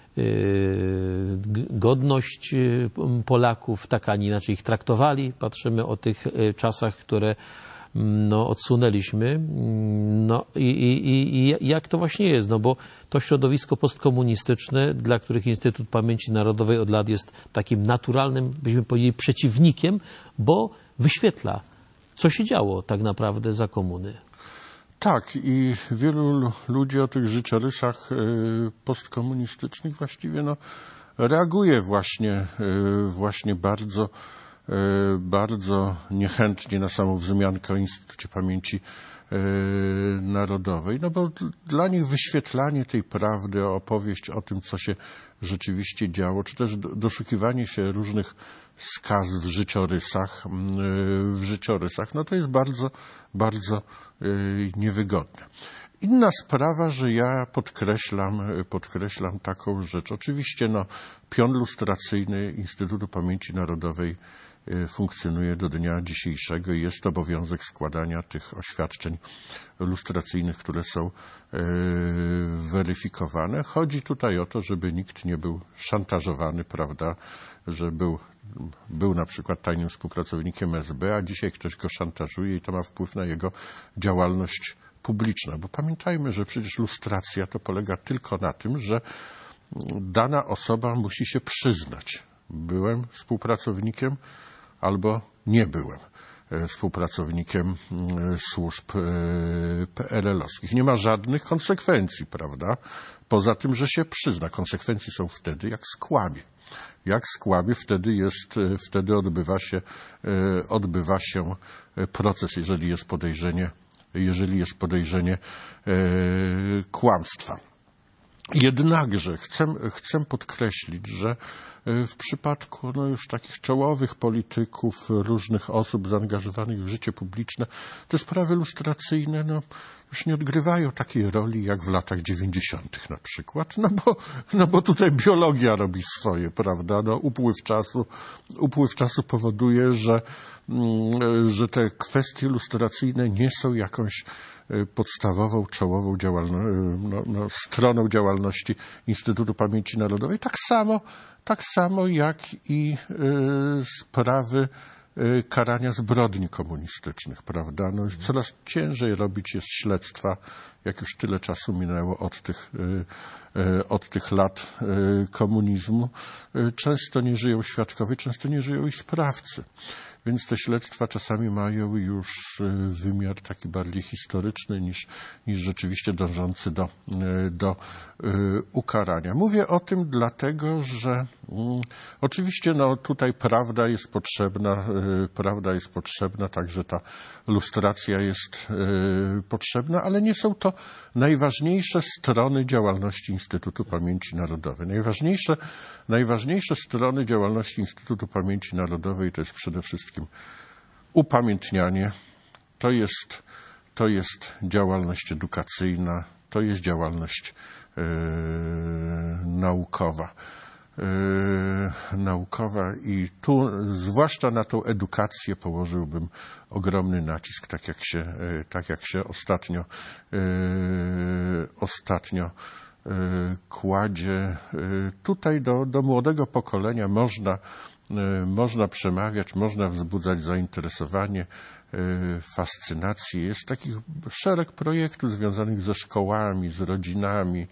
godność Polaków, tak a nie inaczej ich traktowali. Patrzymy o tych czasach, które odsunęliśmy. No i jak to właśnie jest? No bo to środowisko postkomunistyczne, dla których Instytut Pamięci Narodowej od lat jest takim naturalnym, byśmy powiedzieli, przeciwnikiem, bo wyświetla, co się działo tak naprawdę za komuny. Tak, i wielu ludzi o tych życiorysach postkomunistycznych właściwie reaguje właśnie bardzo niechętnie na samą wzmiankę o Instytucie Pamięci Narodowej, no bo dla nich wyświetlanie tej prawdy, opowieść o tym, co się rzeczywiście działo, czy też doszukiwanie się różnych skaz w życiorysach, no to jest bardzo niewygodne. Inna sprawa, że ja podkreślam taką rzecz. Oczywiście pion lustracyjny Instytutu Pamięci Narodowej funkcjonuje do dnia dzisiejszego i jest obowiązek składania tych oświadczeń lustracyjnych, które są weryfikowane. Chodzi tutaj o to, żeby nikt nie był szantażowany, prawda, że był na przykład tajnym współpracownikiem SB, a dzisiaj ktoś go szantażuje i to ma wpływ na jego działalność publiczna. Bo pamiętajmy, że przecież lustracja to polega tylko na tym, że dana osoba musi się przyznać. Byłem współpracownikiem albo nie byłem współpracownikiem służb PRL-owskich. Nie ma żadnych konsekwencji, prawda? Poza tym, że się przyzna. Konsekwencje są wtedy, jak skłamie. Jak skłamie, wtedy odbywa się proces, jeżeli jest podejrzenie kłamstwa. Jednakże chcę podkreślić, że w przypadku już takich czołowych polityków, różnych osób zaangażowanych w życie publiczne, te sprawy lustracyjne już nie odgrywają takiej roli jak w latach 90. na przykład, bo tutaj biologia robi swoje, prawda? Upływ czasu powoduje, że te kwestie lustracyjne nie są jakąś podstawową, czołową stroną działalności Instytutu Pamięci Narodowej. Tak samo jak i sprawy karania zbrodni komunistycznych, prawda? Coraz ciężej robić jest śledztwa, jak już tyle czasu minęło od tych lat komunizmu. Często nie żyją świadkowie, często nie żyją i sprawcy. Więc te śledztwa czasami mają już wymiar taki bardziej historyczny niż rzeczywiście dążący do ukarania. Mówię o tym dlatego, że oczywiście tutaj prawda jest potrzebna, także ta lustracja jest potrzebna, ale nie są to najważniejsze strony działalności Instytutu Pamięci Narodowej. Najważniejsze strony działalności Instytutu Pamięci Narodowej to jest przede wszystkim upamiętnianie, to jest działalność edukacyjna, to jest działalność naukowa i tu zwłaszcza na tą edukację położyłbym ogromny nacisk, tak jak się ostatnio kładzie. Tutaj do młodego pokolenia można przemawiać, można wzbudzać zainteresowanie, fascynację. Jest takich szereg projektów związanych ze szkołami, z rodzinami.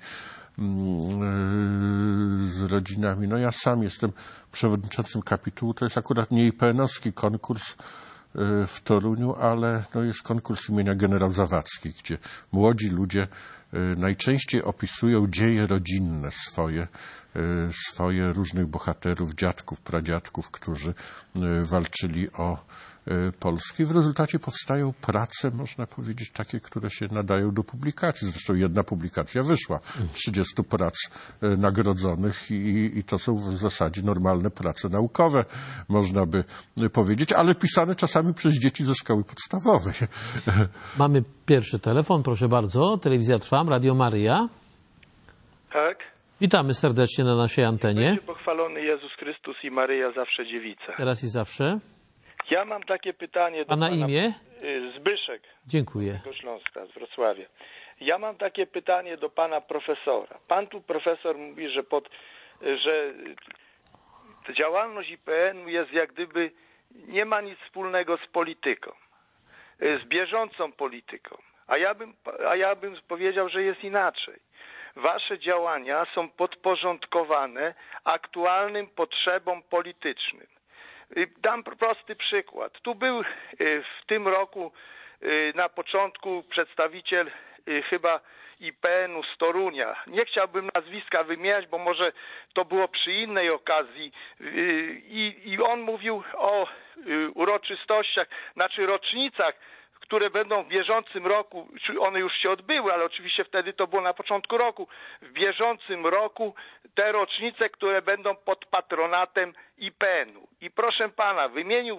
Ja sam jestem przewodniczącym kapitułu. To jest akurat nie IPN-owski konkurs w Toruniu, ale jest konkurs imienia Generał Zawadzkiej, gdzie młodzi ludzie najczęściej opisują dzieje rodzinne swoje swoje różnych bohaterów, dziadków, pradziadków, którzy walczyli o Polski. W rezultacie powstają prace, można powiedzieć, takie, które się nadają do publikacji. Zresztą jedna publikacja wyszła, 30 prac nagrodzonych i to są w zasadzie normalne prace naukowe, można by powiedzieć, ale pisane czasami przez dzieci ze szkoły podstawowej. Mamy pierwszy telefon, proszę bardzo. Telewizja Trwam, Radio Maryja. Tak. Witamy serdecznie na naszej antenie. Będzie pochwalony Jezus Chrystus i Maryja zawsze dziewica. Teraz i zawsze. Ja mam takie pytanie do A na imię? Zbyszek. Dziękuję. Z Śląska, z Wrocławia. Ja mam takie pytanie do pana profesora. Pan tu profesor mówi, że działalność IPN-u jest jak gdyby nie ma nic wspólnego z polityką, z bieżącą polityką. A ja bym powiedział, że jest inaczej. Wasze działania są podporządkowane aktualnym potrzebom politycznym. Dam prosty przykład. Tu był w tym roku na początku przedstawiciel chyba IPN-u z Torunia. Nie chciałbym nazwiska wymieniać, bo może to było przy innej okazji. I on mówił o uroczystościach, znaczy rocznicach, które będą w bieżącym roku, one już się odbyły, ale oczywiście wtedy to było na początku roku, w bieżącym roku te rocznice, które będą pod patronatem IPN-u. I proszę pana, wymienił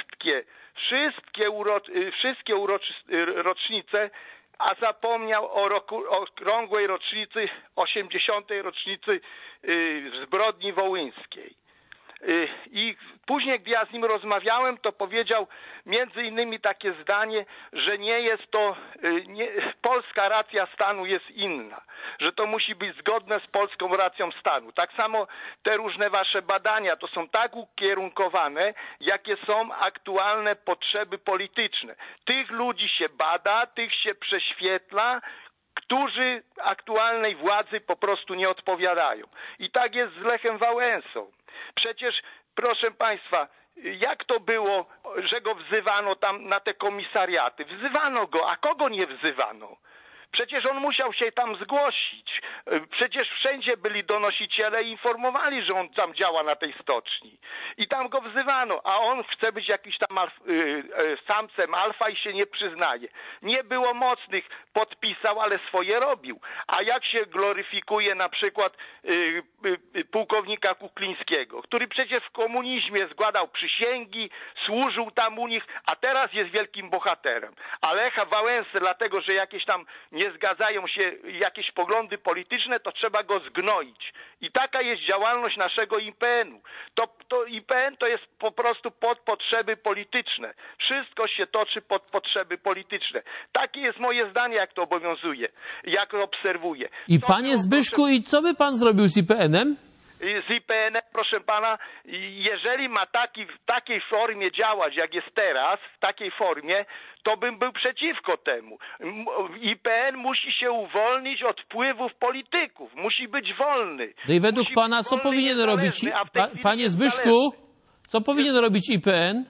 wszystkie rocznice, a zapomniał o okrągłej rocznicy, 80. rocznicy zbrodni wołyńskiej. I później, gdy ja z nim rozmawiałem, to powiedział między innymi takie zdanie, że nie jest to, polska racja stanu jest inna, że to musi być zgodne z polską racją stanu. Tak samo te różne wasze badania to są tak ukierunkowane, jakie są aktualne potrzeby polityczne. Tych ludzi się bada, tych się prześwietla, którzy aktualnej władzy po prostu nie odpowiadają. I tak jest z Lechem Wałęsą. Przecież, proszę państwa, jak to było, że go wzywano tam na te komisariaty? Wzywano go, a kogo nie wzywano? Przecież on musiał się tam zgłosić. Przecież wszędzie byli donosiciele i informowali, że on tam działa na tej stoczni. I tam go wzywano, a on chce być jakiś tam samcem alfa i się nie przyznaje. Nie było mocnych, podpisał, ale swoje robił. A jak się gloryfikuje na przykład pułkownika Kuklińskiego, który przecież w komunizmie składał przysięgi, służył tam u nich, a teraz jest wielkim bohaterem. A Lecha Wałęsę, dlatego że jakieś tam nie zgadzają się jakieś poglądy polityczne, to trzeba go zgnoić. I taka jest działalność naszego IPN-u. To IPN to jest po prostu pod potrzeby polityczne. Wszystko się toczy pod potrzeby polityczne. Takie jest moje zdanie, jak to obowiązuje, jak obserwuję. I panie Zbyszku, i co by pan zrobił z IPN-em? Z IPN-em, proszę pana, jeżeli ma w takiej formie działać, jak jest teraz, w takiej formie, to bym był przeciwko temu. IPN musi się uwolnić od wpływów polityków. Musi być wolny. No i według pana co powinien robić, panie Zbyszku, co powinien robić IPN?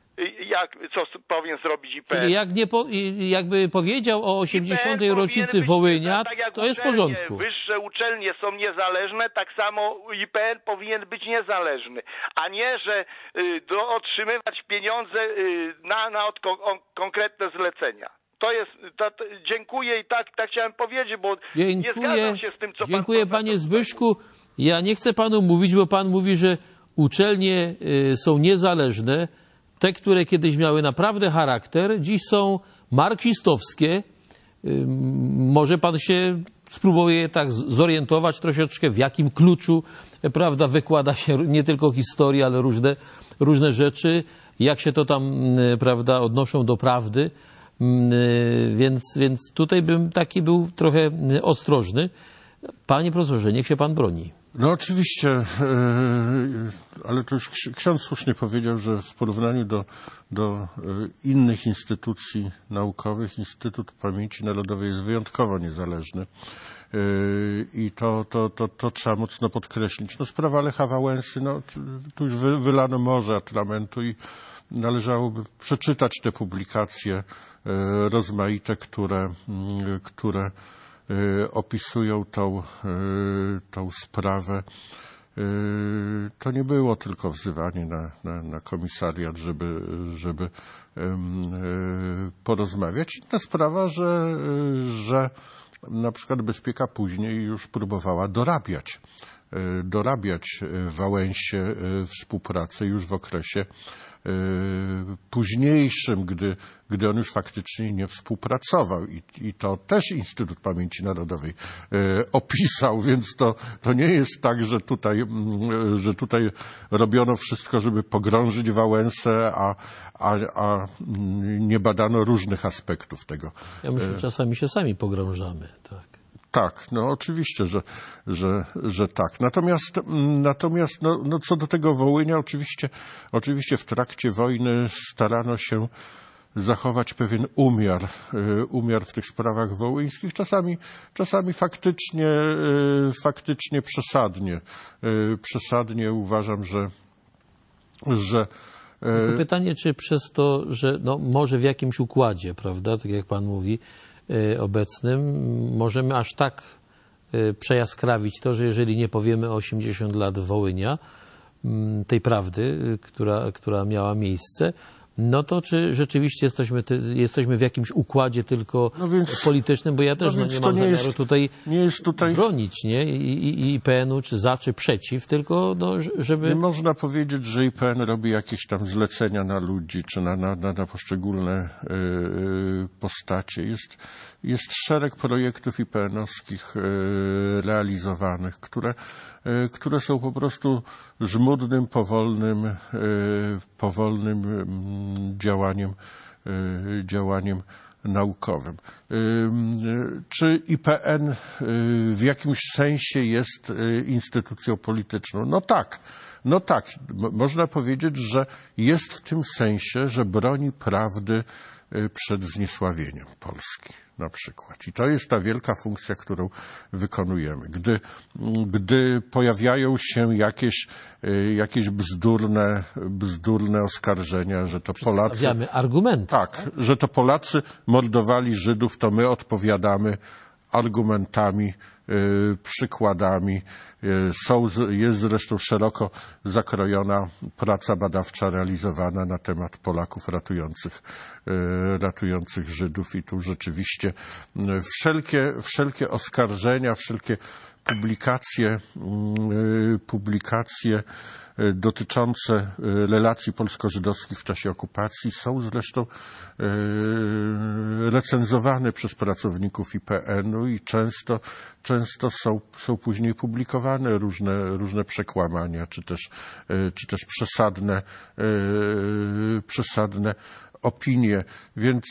Co powinien zrobić IPN? Czyli jakby powiedział o 80. rocznicy Wołynia, tak to jest w porządku. Wyższe uczelnie są niezależne, tak samo IPN powinien być niezależny, a nie, że otrzymywać pieniądze na konkretne zlecenia. Dziękuję i tak chciałem powiedzieć, bo nie zgadzam się z tym, co pan... Dziękuję, panie Zbyszku. Ja nie chcę panu mówić, bo pan mówi, że uczelnie są niezależne. Te, które kiedyś miały naprawdę charakter, dziś są marksistowskie. Może pan się spróbuje tak zorientować troszeczkę, w jakim kluczu, prawda, wykłada się nie tylko historię, ale różne rzeczy, jak się to tam, prawda, odnoszą do prawdy. Więc tutaj bym taki był trochę ostrożny. Panie profesorze, niech się pan broni. No oczywiście, ale to już ksiądz słusznie powiedział, że w porównaniu do innych instytucji naukowych Instytut Pamięci Narodowej jest wyjątkowo niezależny i to trzeba mocno podkreślić. No sprawa Lecha Wałęsy, no tu już wylano morze atramentu i należałoby przeczytać te publikacje rozmaite, które opisują tą sprawę, to nie było tylko wzywanie na komisariat, żeby porozmawiać. Inna sprawa, że na przykład Bezpieka później już próbowała dorabiać Wałęsie współpracę już w okresie późniejszym, gdy on już faktycznie nie współpracował. I to też Instytut Pamięci Narodowej opisał, więc to nie jest tak, że tutaj robiono wszystko, żeby pogrążyć Wałęsę, a nie badano różnych aspektów tego. Ja myślę, że czasami się sami pogrążamy, tak. Tak, no oczywiście, że tak. Natomiast co do tego Wołynia, oczywiście w trakcie wojny starano się zachować pewien umiar w tych sprawach wołyńskich, czasami faktycznie przesadnie uważam, że tylko pytanie, czy przez to, że może w jakimś układzie, prawda, tak jak pan mówi, obecnym, możemy aż tak przejaskrawić to, że jeżeli nie powiemy o 80 lat Wołynia, tej prawdy, która miała miejsce, no to czy rzeczywiście jesteśmy w jakimś układzie tylko politycznym, bo ja też nie mam zamiaru tutaj bronić, nie? I IPN-u, czy za, czy przeciw, tylko żeby... Nie można powiedzieć, że IPN robi jakieś tam zlecenia na ludzi, czy na poszczególne postacie. Jest szereg projektów IPN-owskich realizowanych, które są po prostu żmudnym, powolnym działaniem naukowym. Czy IPN w jakimś sensie jest instytucją polityczną? No tak. Można powiedzieć, że jest w tym sensie, że broni prawdy przed zniesławieniem Polski na przykład. I to jest ta wielka funkcja, którą wykonujemy. Gdy pojawiają się jakieś bzdurne oskarżenia, że to Polacy... Przedstawiamy argumenty. Tak, że to Polacy mordowali Żydów, to my odpowiadamy argumentami, przykładami. Jest zresztą szeroko zakrojona praca badawcza realizowana na temat Polaków ratujących Żydów i tu rzeczywiście wszelkie oskarżenia, wszelkie publikacje dotyczące relacji polsko-żydowskich w czasie okupacji są zresztą recenzowane przez pracowników IPN-u i często są później publikowane różne przekłamania, czy też przesadne opinie, więc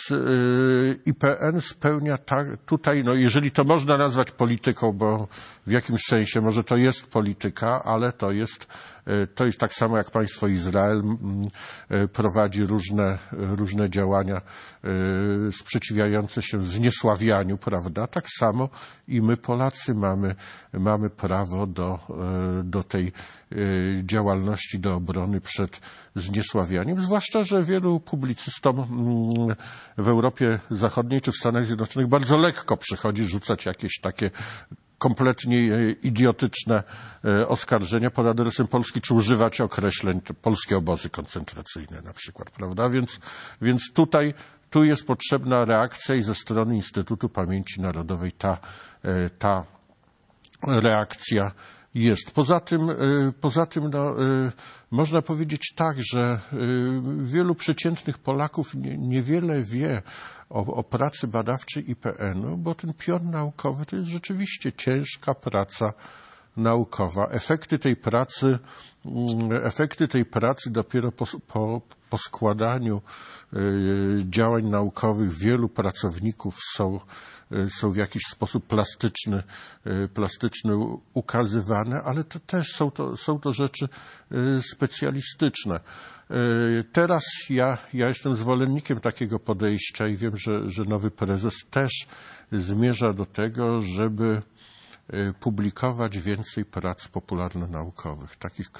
IPN spełnia tutaj, jeżeli to można nazwać polityką, bo w jakimś sensie może to jest polityka, ale to jest tak samo jak państwo Izrael prowadzi różne działania sprzeciwiające się zniesławianiu, prawda? Tak samo i my Polacy mamy prawo do tej działalności, do obrony przed zniesławianiem, zwłaszcza, że wielu publicystom w Europie Zachodniej czy w Stanach Zjednoczonych bardzo lekko przychodzi rzucać jakieś takie kompletnie idiotyczne oskarżenia pod adresem Polski, czy używać określeń polskie obozy koncentracyjne na przykład, prawda? Więc tu jest potrzebna reakcja i ze strony Instytutu Pamięci Narodowej ta reakcja jest. Poza tym można powiedzieć tak, że wielu przeciętnych Polaków niewiele wie o pracy badawczej IPN-u, bo ten pion naukowy to jest rzeczywiście ciężka praca naukowa. Efekty tej pracy dopiero po składaniu działań naukowych wielu pracowników są w jakiś sposób plastyczny ukazywane, ale to też są to rzeczy specjalistyczne. Teraz ja jestem zwolennikiem takiego podejścia i wiem, że nowy prezes też zmierza do tego, żeby publikować więcej prac popularno-naukowych, takich,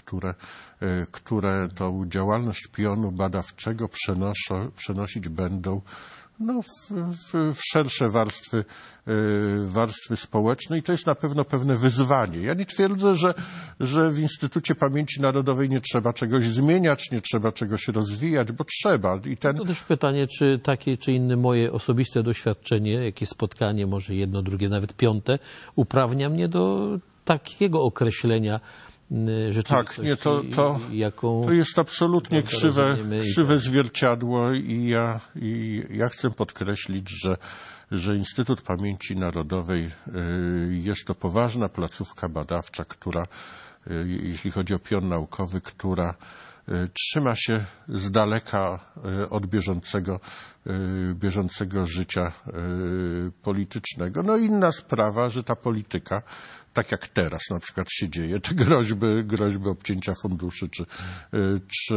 które tą działalność pionu badawczego przenosić będą no, w szersze warstwy społeczne i to jest na pewno pewne wyzwanie. Ja nie twierdzę, że w Instytucie Pamięci Narodowej nie trzeba czegoś zmieniać, nie trzeba czegoś rozwijać, bo trzeba. To też pytanie, czy takie, czy inne moje osobiste doświadczenie, jakieś spotkanie, może jedno, drugie, nawet piąte, uprawnia mnie do takiego określenia rzeczywistości, tak, nie, jaką to jest absolutnie krzywe zwierciadło i ja chcę podkreślić, że Instytut Pamięci Narodowej jest to poważna placówka badawcza, która, jeśli chodzi o pion naukowy, która trzyma się z daleka od bieżącego życia politycznego. No inna sprawa, że ta polityka, tak jak teraz na przykład się dzieje, te groźby obcięcia funduszy, czy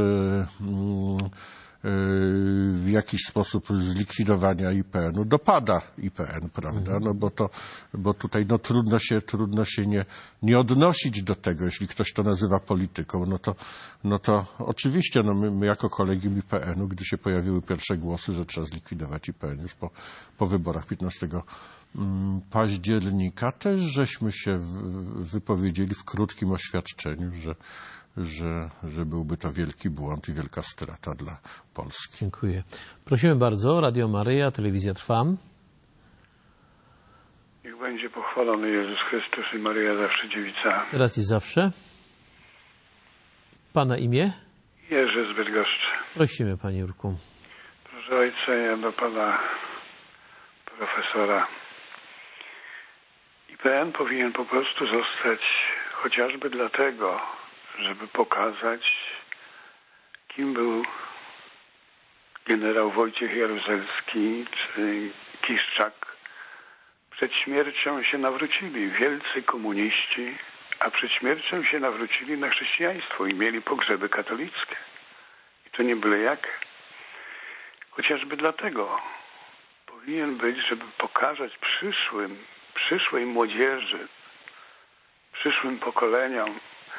w jakiś sposób zlikwidowania IPN-u, dopada IPN, prawda? No bo tutaj no trudno się nie odnosić do tego, jeśli ktoś to nazywa polityką, no to oczywiście my jako kolegium IPN-u, gdy się pojawiły pierwsze głosy, że trzeba zlikwidować IPN już po wyborach 15 października, też żeśmy się wypowiedzieli w krótkim oświadczeniu, że byłby to wielki błąd i wielka strata dla Polski. Dziękuję. Prosimy bardzo. Radio Maryja, Telewizja Trwam. Niech będzie pochwalony Jezus Chrystus i Maryja zawsze dziewica. Raz i zawsze. Pana imię? Jerzy z Bydgoszczy. Prosimy, Panie Jurku. Proszę Ojca, ja do Pana profesora. IPN powinien po prostu zostać chociażby dlatego, żeby pokazać, kim był generał Wojciech Jaruzelski czy Kiszczak. Przed śmiercią się nawrócili wielcy komuniści, a przed śmiercią się nawrócili na chrześcijaństwo i mieli pogrzeby katolickie. I to nie byle jakie. Chociażby dlatego powinien być, żeby pokazać przyszłej młodzieży, przyszłym pokoleniom,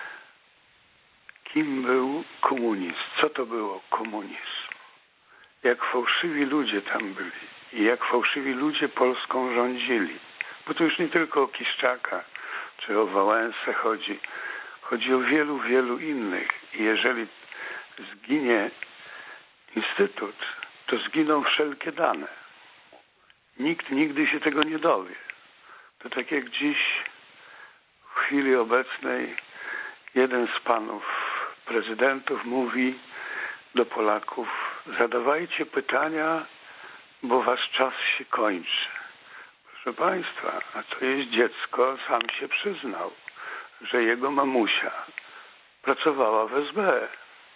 kim był komunizm, co to było komunizm, jak fałszywi ludzie tam byli i jak fałszywi ludzie Polską rządzili. Bo to już nie tylko o Kiszczaka czy o Wałęsę chodzi o wielu, wielu innych. I jeżeli zginie Instytut, to zginą wszelkie dane. Nikt nigdy się tego nie dowie. To tak jak dziś w chwili obecnej jeden z panów prezydentów mówi do Polaków: zadawajcie pytania, bo wasz czas się kończy. Proszę Państwa, a to jest dziecko, sam się przyznał, że jego mamusia pracowała w SB.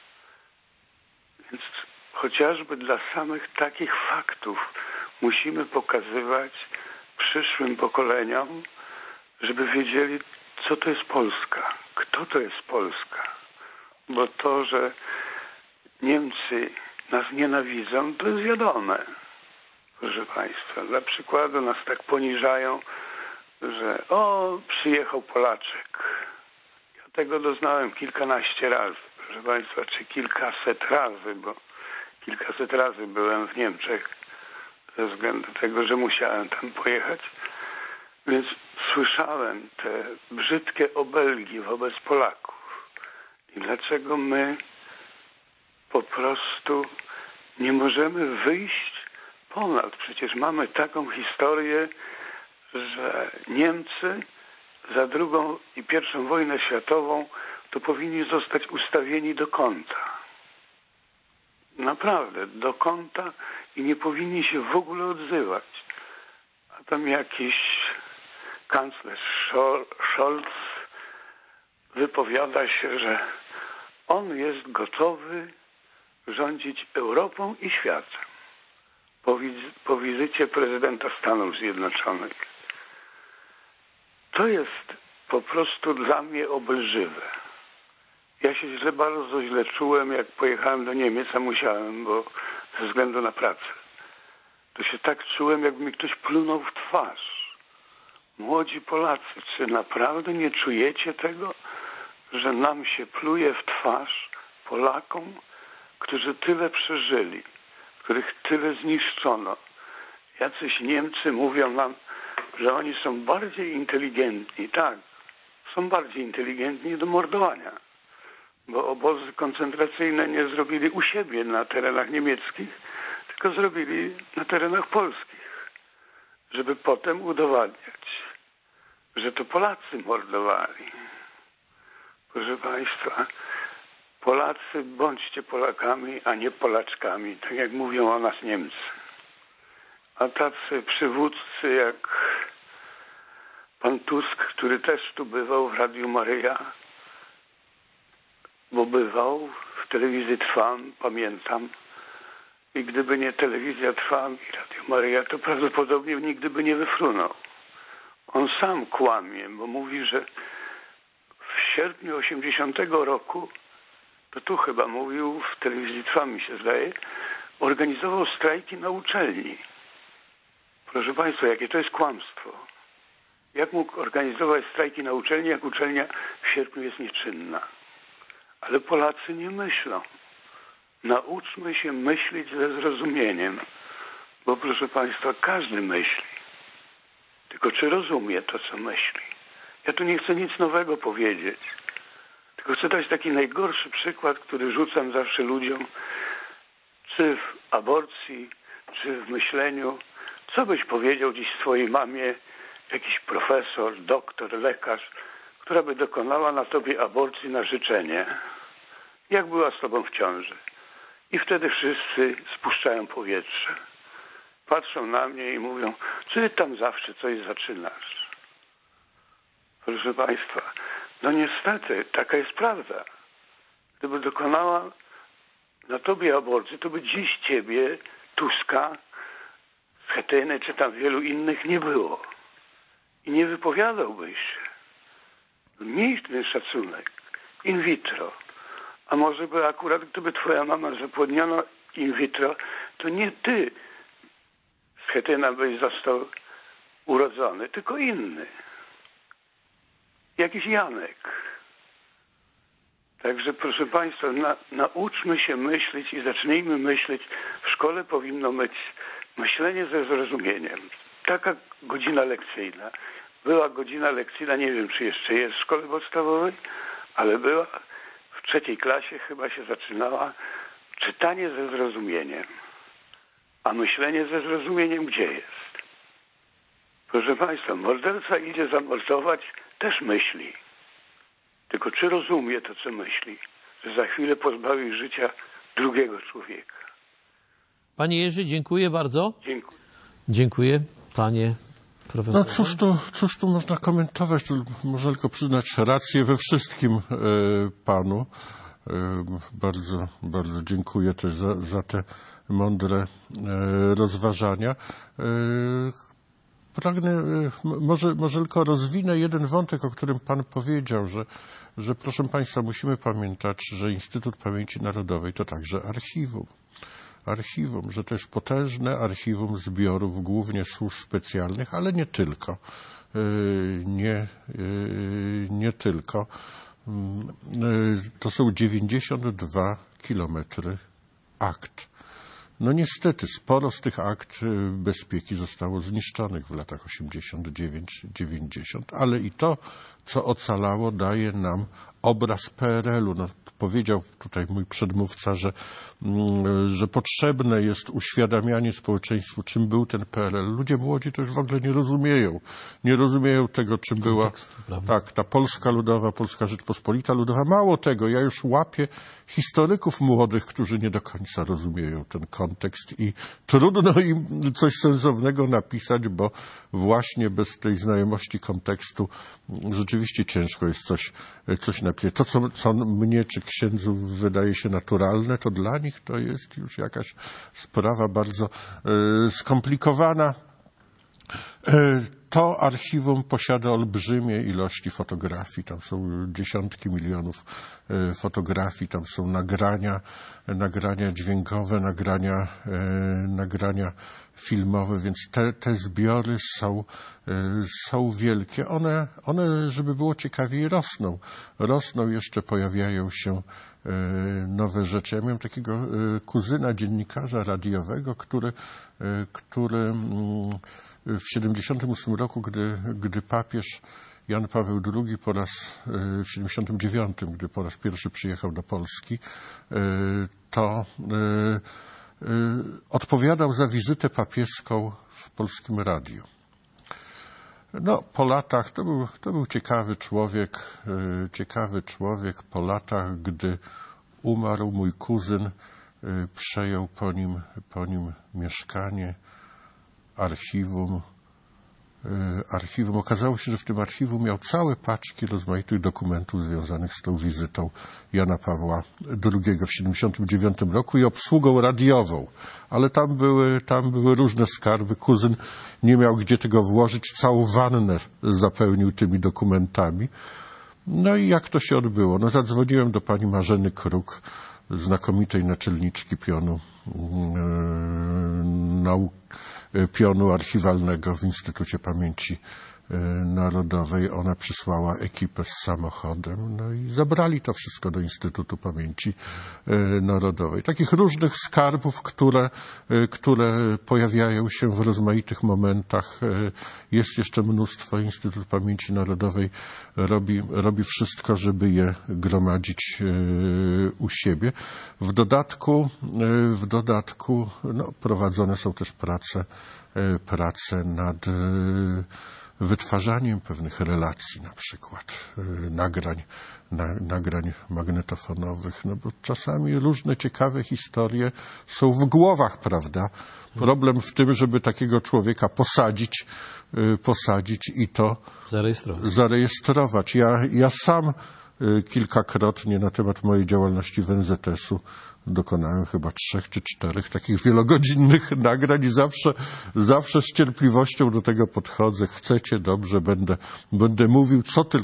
Więc chociażby dla samych takich faktów musimy pokazywać przyszłym pokoleniom, żeby wiedzieli, co to jest Polska, kto to jest Polska. Bo to, że Niemcy nas nienawidzą, to jest wiadome. Proszę Państwa, dla przykładu nas tak poniżają, że przyjechał Polaczek. Ja tego doznałem kilkanaście razy, proszę Państwa, czy kilkaset razy, bo kilkaset razy byłem w Niemczech ze względu tego, że musiałem tam pojechać. Więc słyszałem te brzydkie obelgi wobec Polaków. I dlaczego my po prostu nie możemy wyjść ponad? Przecież mamy taką historię, że Niemcy za II i I wojnę światową to powinni zostać ustawieni do kąta. Naprawdę, do kąta i nie powinni się w ogóle odzywać. A tam jakiś kanclerz Scholz wypowiada się, że on jest gotowy rządzić Europą i światem po wizycie prezydenta Stanów Zjednoczonych. To jest po prostu dla mnie obelżywe. Ja się bardzo źle czułem, jak pojechałem do Niemiec, a musiałem, bo ze względu na pracę. To się tak czułem, jakby mi ktoś plunął w twarz. Młodzi Polacy, czy naprawdę nie czujecie tego, że nam się pluje w twarz, Polakom, którzy tyle przeżyli, których tyle zniszczono, jacyś Niemcy mówią nam, że oni są bardziej inteligentni. Tak, są bardziej inteligentni do mordowania, bo obozy koncentracyjne nie zrobili u siebie na terenach niemieckich, tylko zrobili na terenach polskich, żeby potem udowadniać, że to Polacy mordowali. Proszę Państwa, Polacy, bądźcie Polakami, a nie Polaczkami, tak jak mówią o nas Niemcy. A tacy przywódcy jak pan Tusk, który też tu bywał w Radiu Maryja, bo bywał w telewizji Trwam, pamiętam. I gdyby nie telewizja Trwam i Radio Maryja, to prawdopodobnie nigdy by nie wyfrunął. On sam kłamie, bo mówi, że w sierpniu 80 roku, to tu chyba mówił, w telewizji Trwam mi się zdaje, organizował strajki na uczelni. Proszę Państwa, jakie to jest kłamstwo. Jak mógł organizować strajki na uczelni, jak uczelnia w sierpniu jest nieczynna? Ale Polacy nie myślą. Nauczmy się myśleć ze zrozumieniem, bo proszę Państwa, każdy myśli. Tylko czy rozumie to, co myśli? Ja tu nie chcę nic nowego powiedzieć, tylko chcę dać taki najgorszy przykład, który rzucam zawsze ludziom, czy w aborcji, czy w myśleniu. Co byś powiedział dziś swojej mamie, jakiś profesor, doktor, lekarz, która by dokonała na tobie aborcji na życzenie? Jak była z tobą w ciąży? I wtedy wszyscy spuszczają powietrze. Patrzą na mnie i mówią, czy tam zawsze coś zaczynasz? Proszę Państwa, no niestety, taka jest prawda. Gdyby dokonała na tobie aborcji, to by dziś ciebie, Tuska, Schetyny, czy tam wielu innych nie było. I nie wypowiadałbyś się. Miej ten szacunek. In vitro. A może by akurat, gdyby twoja mama zapłodniono in vitro, to nie ty, Schetyna, byś został urodzony, tylko inny. Jakiś Janek. Także proszę Państwa, nauczmy się myśleć i zacznijmy myśleć. W szkole powinno być myślenie ze zrozumieniem. Taka godzina lekcyjna. Była godzina lekcyjna, nie wiem, czy jeszcze jest w szkole podstawowej, ale była w 3. klasie, chyba się zaczynała. Czytanie ze zrozumieniem. A myślenie ze zrozumieniem gdzie jest? Proszę Państwa, morderca idzie zamordować, też myśli. Tylko czy rozumie to, co myśli? Że za chwilę pozbawi życia drugiego człowieka. Panie Jerzy, dziękuję bardzo. Dziękuję. Dziękuję, panie profesorze. No cóż tu można komentować? Tu można tylko przyznać rację we wszystkim panu. Bardzo dziękuję też za te mądre rozważania. Pragnę, może tylko rozwinę jeden wątek, o którym pan powiedział, że proszę Państwa, musimy pamiętać, że Instytut Pamięci Narodowej to także archiwum, że to jest potężne archiwum zbiorów, głównie służb specjalnych, ale nie tylko. Nie tylko. To są 92 kilometry akt. No niestety, sporo z tych akt bezpieki zostało zniszczonych w latach 89-90, ale i to, co ocalało, daje nam obraz PRL-u. No, powiedział tutaj mój przedmówca, że potrzebne jest uświadamianie społeczeństwu, czym był ten PRL. Ludzie młodzi to już w ogóle nie rozumieją. Nie rozumieją tego, czym była ta Polska Ludowa, Polska Rzeczpospolita Ludowa. Mało tego, ja już łapię historyków młodych, którzy nie do końca rozumieją ten kontekst i trudno im coś sensownego napisać, bo właśnie bez tej znajomości kontekstu rzeczywiście ciężko jest coś napisać. To, co mnie czy księdzu wydaje się naturalne, to dla nich to jest już jakaś sprawa bardzo skomplikowana. To archiwum posiada olbrzymie ilości fotografii. Tam są dziesiątki milionów fotografii, tam są nagrania dźwiękowe, nagrania filmowe, więc te zbiory są wielkie. One, żeby było ciekawiej, rosną. Jeszcze pojawiają się nowe rzeczy. Ja miałem takiego kuzyna dziennikarza radiowego, który w 1978 roku, gdy papież Jan Paweł II w 1979, gdy po raz pierwszy przyjechał do Polski, to odpowiadał za wizytę papieską w Polskim Radiu. No, po latach, to był ciekawy człowiek. Po latach, gdy umarł mój kuzyn, przejął po nim mieszkanie, archiwum. Okazało się, że w tym archiwum miał całe paczki rozmaitych dokumentów związanych z tą wizytą Jana Pawła II w 1979 roku i obsługą radiową. Ale tam były różne skarby. Kuzyn nie miał gdzie tego włożyć. Całą wannę zapełnił tymi dokumentami. No i jak to się odbyło? No, zadzwoniłem do pani Marzeny Kruk, znakomitej naczelniczki pionu archiwalnego w Instytucie Pamięci Narodowej. Ona przysłała ekipę z samochodem, no i zabrali to wszystko do Instytutu Pamięci Narodowej. Takich różnych skarbów, które pojawiają się w rozmaitych momentach, jest jeszcze mnóstwo. Instytut Pamięci Narodowej robi wszystko, żeby je gromadzić u siebie. W dodatku no, prowadzone są też prace nad wytwarzaniem pewnych relacji, na przykład nagrań magnetofonowych, no bo czasami różne ciekawe historie są w głowach, prawda? Problem w tym, żeby takiego człowieka posadzić i to zarejestrować. Ja sam kilkakrotnie na temat mojej działalności w NZS-u dokonałem chyba 3 czy 4 takich wielogodzinnych nagrań i zawsze z cierpliwością do tego podchodzę. Chcecie, dobrze, będę mówił,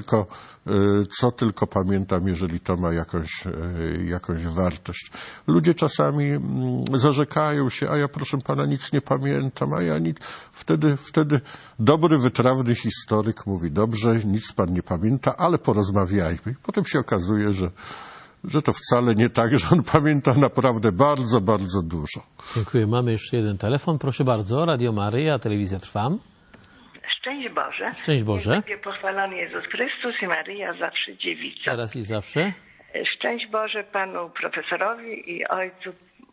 co tylko pamiętam, jeżeli to ma jakąś wartość. Ludzie czasami zarzekają się, a ja proszę pana nic nie pamiętam, a ja nic. Wtedy dobry, wytrawny historyk mówi, dobrze, nic pan nie pamięta, ale porozmawiajmy. Potem się okazuje, że to wcale nie tak, że on pamięta naprawdę bardzo, bardzo dużo. Dziękuję. Mamy jeszcze jeden telefon. Proszę bardzo. Radio Maryja, telewizja Trwam. Szczęść Boże. Szczęść Boże. Niech będzie pochwalony Jezus Chrystus i Maryja zawsze dziewica. Teraz i zawsze. Szczęść Boże panu profesorowi i ojcu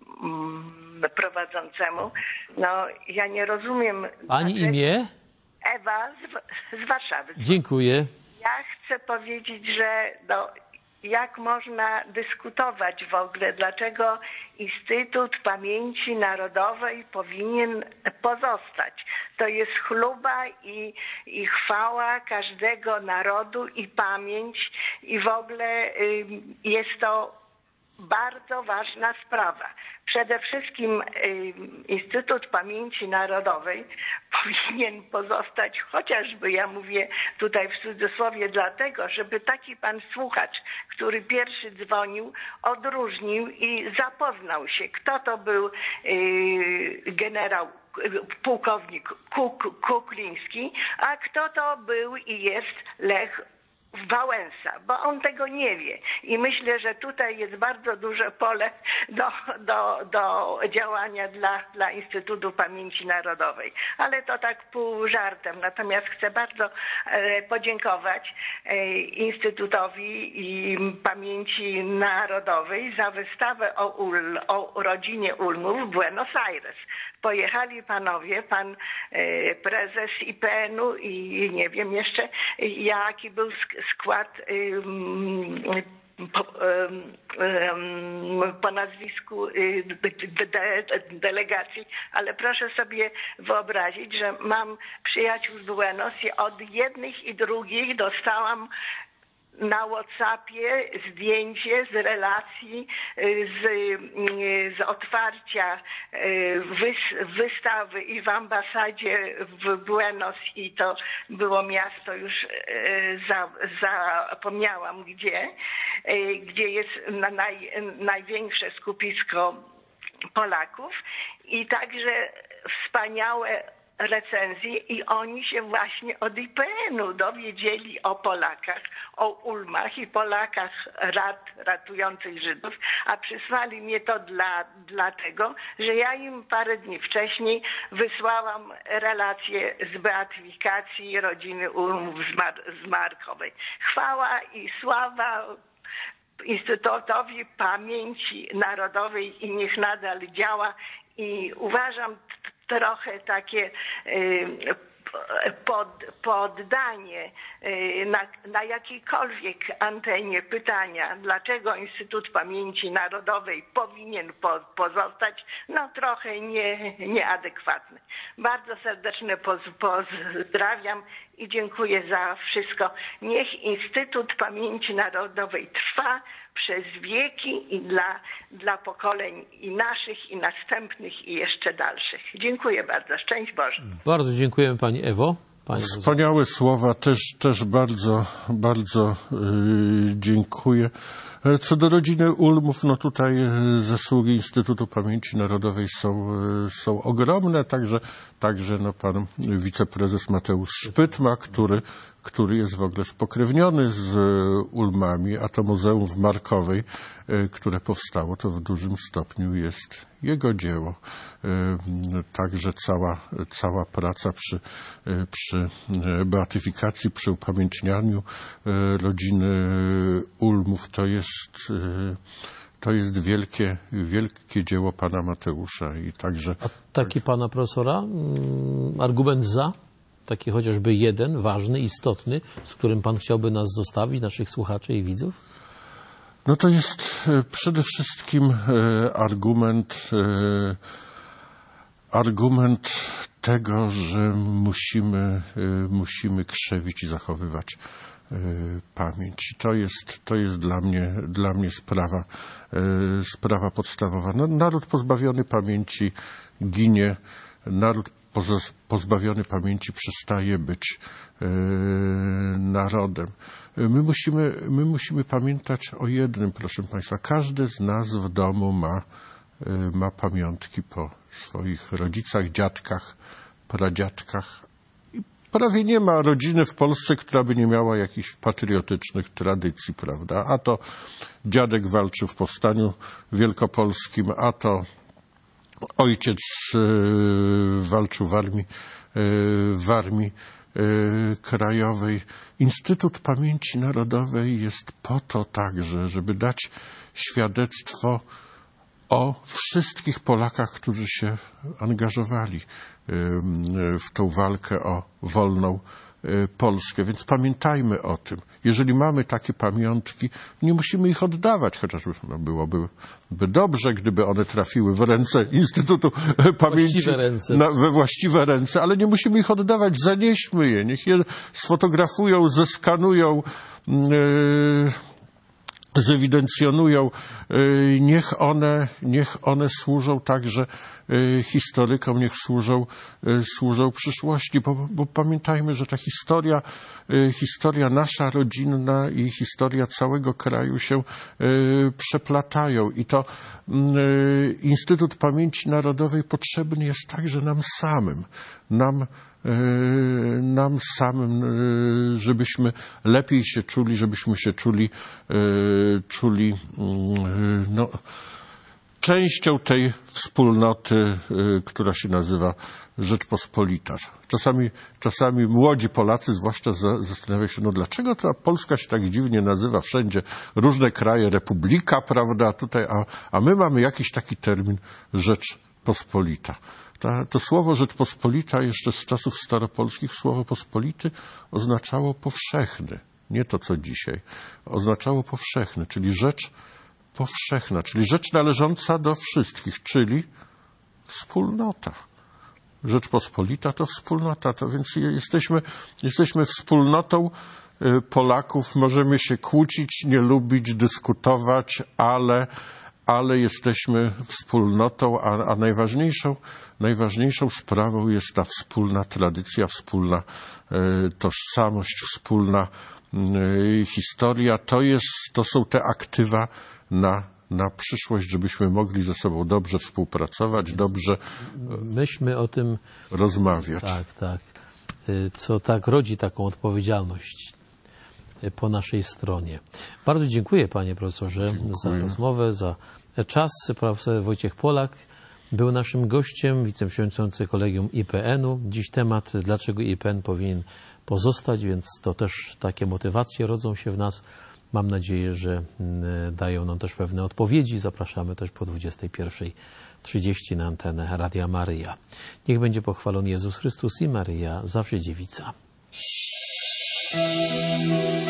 prowadzącemu. No, ja nie rozumiem... Pani imię? Ewa z Warszawy. Dziękuję. Ja chcę powiedzieć, że jak można dyskutować w ogóle, dlaczego Instytut Pamięci Narodowej powinien pozostać. To jest chluba i chwała każdego narodu i pamięć i w ogóle jest to bardzo ważna sprawa. Przede wszystkim Instytut Pamięci Narodowej powinien pozostać, chociażby, ja mówię tutaj w cudzysłowie, dlatego, żeby taki pan słuchacz, który pierwszy dzwonił, odróżnił i zapoznał się, kto to był pułkownik Kukliński, a kto to był i jest Lech Wałęsa, bo on tego nie wie. I myślę, że tutaj jest bardzo duże pole do działania dla Instytutu Pamięci Narodowej. Ale to tak pół żartem. Natomiast chcę bardzo podziękować Instytutowi i Pamięci Narodowej za wystawę o rodzinie Ulmów w Buenos Aires. Pojechali panowie, pan prezes IPN-u i nie wiem jeszcze jaki był skład po nazwisku delegacji, ale proszę sobie wyobrazić, że mam przyjaciół z Buenos i od jednych i drugich dostałam na WhatsAppie zdjęcie z relacji z otwarcia wystawy i w ambasadzie w Buenos i to było miasto, już zapomniałam gdzie jest największe skupisko Polaków i także wspaniałe recenzji i oni się właśnie od IPN-u dowiedzieli o Polakach, o Ulmach i Polakach ratujących Żydów, a przysłali mnie to dlatego, że ja im parę dni wcześniej wysłałam relację z beatyfikacji rodziny Ulmów z Markowej. Chwała i sława Instytutowi Pamięci Narodowej i niech nadal działa i uważam trochę takie poddanie na jakiejkolwiek antenie pytania, dlaczego Instytut Pamięci Narodowej powinien pozostać, no trochę nieadekwatne. Bardzo serdecznie pozdrawiam i dziękuję za wszystko. Niech Instytut Pamięci Narodowej trwa przez wieki i dla pokoleń i naszych, i następnych, i jeszcze dalszych. Dziękuję bardzo. Szczęść Boże. Bardzo dziękujemy Pani Ewo. Wspaniałe słowa, też bardzo dziękuję. Co do rodziny Ulmów, no tutaj zasługi Instytutu Pamięci Narodowej są ogromne, także no pan wiceprezes Mateusz Szpytma, który jest w ogóle spokrewniony z Ulmami, a to Muzeum w Markowej, które powstało, to w dużym stopniu jest jego dzieło. Także cała praca przy beatyfikacji, przy upamiętnianiu rodziny Ulmów to jest wielkie dzieło pana Mateusza i także... A taki pana profesora argument za? Taki chociażby jeden, ważny, istotny, z którym pan chciałby nas zostawić, naszych słuchaczy i widzów? No to jest przede wszystkim argument tego, że musimy krzewić i zachowywać pamięć. To jest dla mnie sprawa podstawowa. No, naród pozbawiony pamięci ginie, naród pozbawiony pamięci przestaje być narodem. My musimy pamiętać o jednym, proszę Państwa. Każdy z nas w domu ma pamiątki po swoich rodzicach, dziadkach, pradziadkach. I prawie nie ma rodziny w Polsce, która by nie miała jakichś patriotycznych tradycji, prawda? A to dziadek walczył w Powstaniu Wielkopolskim, a to ojciec walczył w Armii Krajowej. Instytut Pamięci Narodowej jest po to także, żeby dać świadectwo o wszystkich Polakach, którzy się angażowali w tą walkę o wolną Polskę. Więc pamiętajmy o tym. Jeżeli mamy takie pamiątki, nie musimy ich oddawać, chociaż byłoby dobrze, gdyby one trafiły w ręce Instytutu Pamięci, we właściwe ręce, ale nie musimy ich oddawać. Zanieśmy je, niech je sfotografują, zeskanują, zewidencjonują, niech one służą także historykom, niech służą przyszłości, bo pamiętajmy, że ta historia nasza rodzinna i historia całego kraju się przeplatają i to Instytut Pamięci Narodowej potrzebny jest także nam samym, żebyśmy lepiej się czuli, żebyśmy się czuli częścią tej wspólnoty, która się nazywa Rzeczpospolita. Czasami młodzi Polacy zwłaszcza zastanawiają się, no dlaczego ta Polska się tak dziwnie nazywa wszędzie, różne kraje, republika, prawda, tutaj, a my mamy jakiś taki termin Rzeczpospolita. To słowo Rzeczpospolita jeszcze z czasów staropolskich, słowo pospolity oznaczało powszechny. Nie to, co dzisiaj. Oznaczało powszechny, czyli rzecz powszechna, czyli rzecz należąca do wszystkich, czyli wspólnota. Rzeczpospolita to wspólnota, to więc jesteśmy wspólnotą Polaków. Możemy się kłócić, nie lubić, dyskutować, ale jesteśmy wspólnotą, a najważniejszą sprawą jest ta wspólna tradycja, wspólna tożsamość, wspólna historia. To są te aktywa na przyszłość, żebyśmy mogli ze sobą dobrze współpracować, dobrze Myśmy o tym rozmawiać. tak. Co tak rodzi taką odpowiedzialność po naszej stronie. Bardzo dziękuję, panie profesorze, za rozmowę, za czas. Profesor Wojciech Polak był naszym gościem, wiceprzewodniczący Kolegium IPN-u. Dziś temat, dlaczego IPN powinien pozostać, więc to też takie motywacje rodzą się w nas. Mam nadzieję, że dają nam też pewne odpowiedzi. Zapraszamy też po 21:30 na antenę Radia Maryja. Niech będzie pochwalony Jezus Chrystus i Maryja, zawsze dziewica.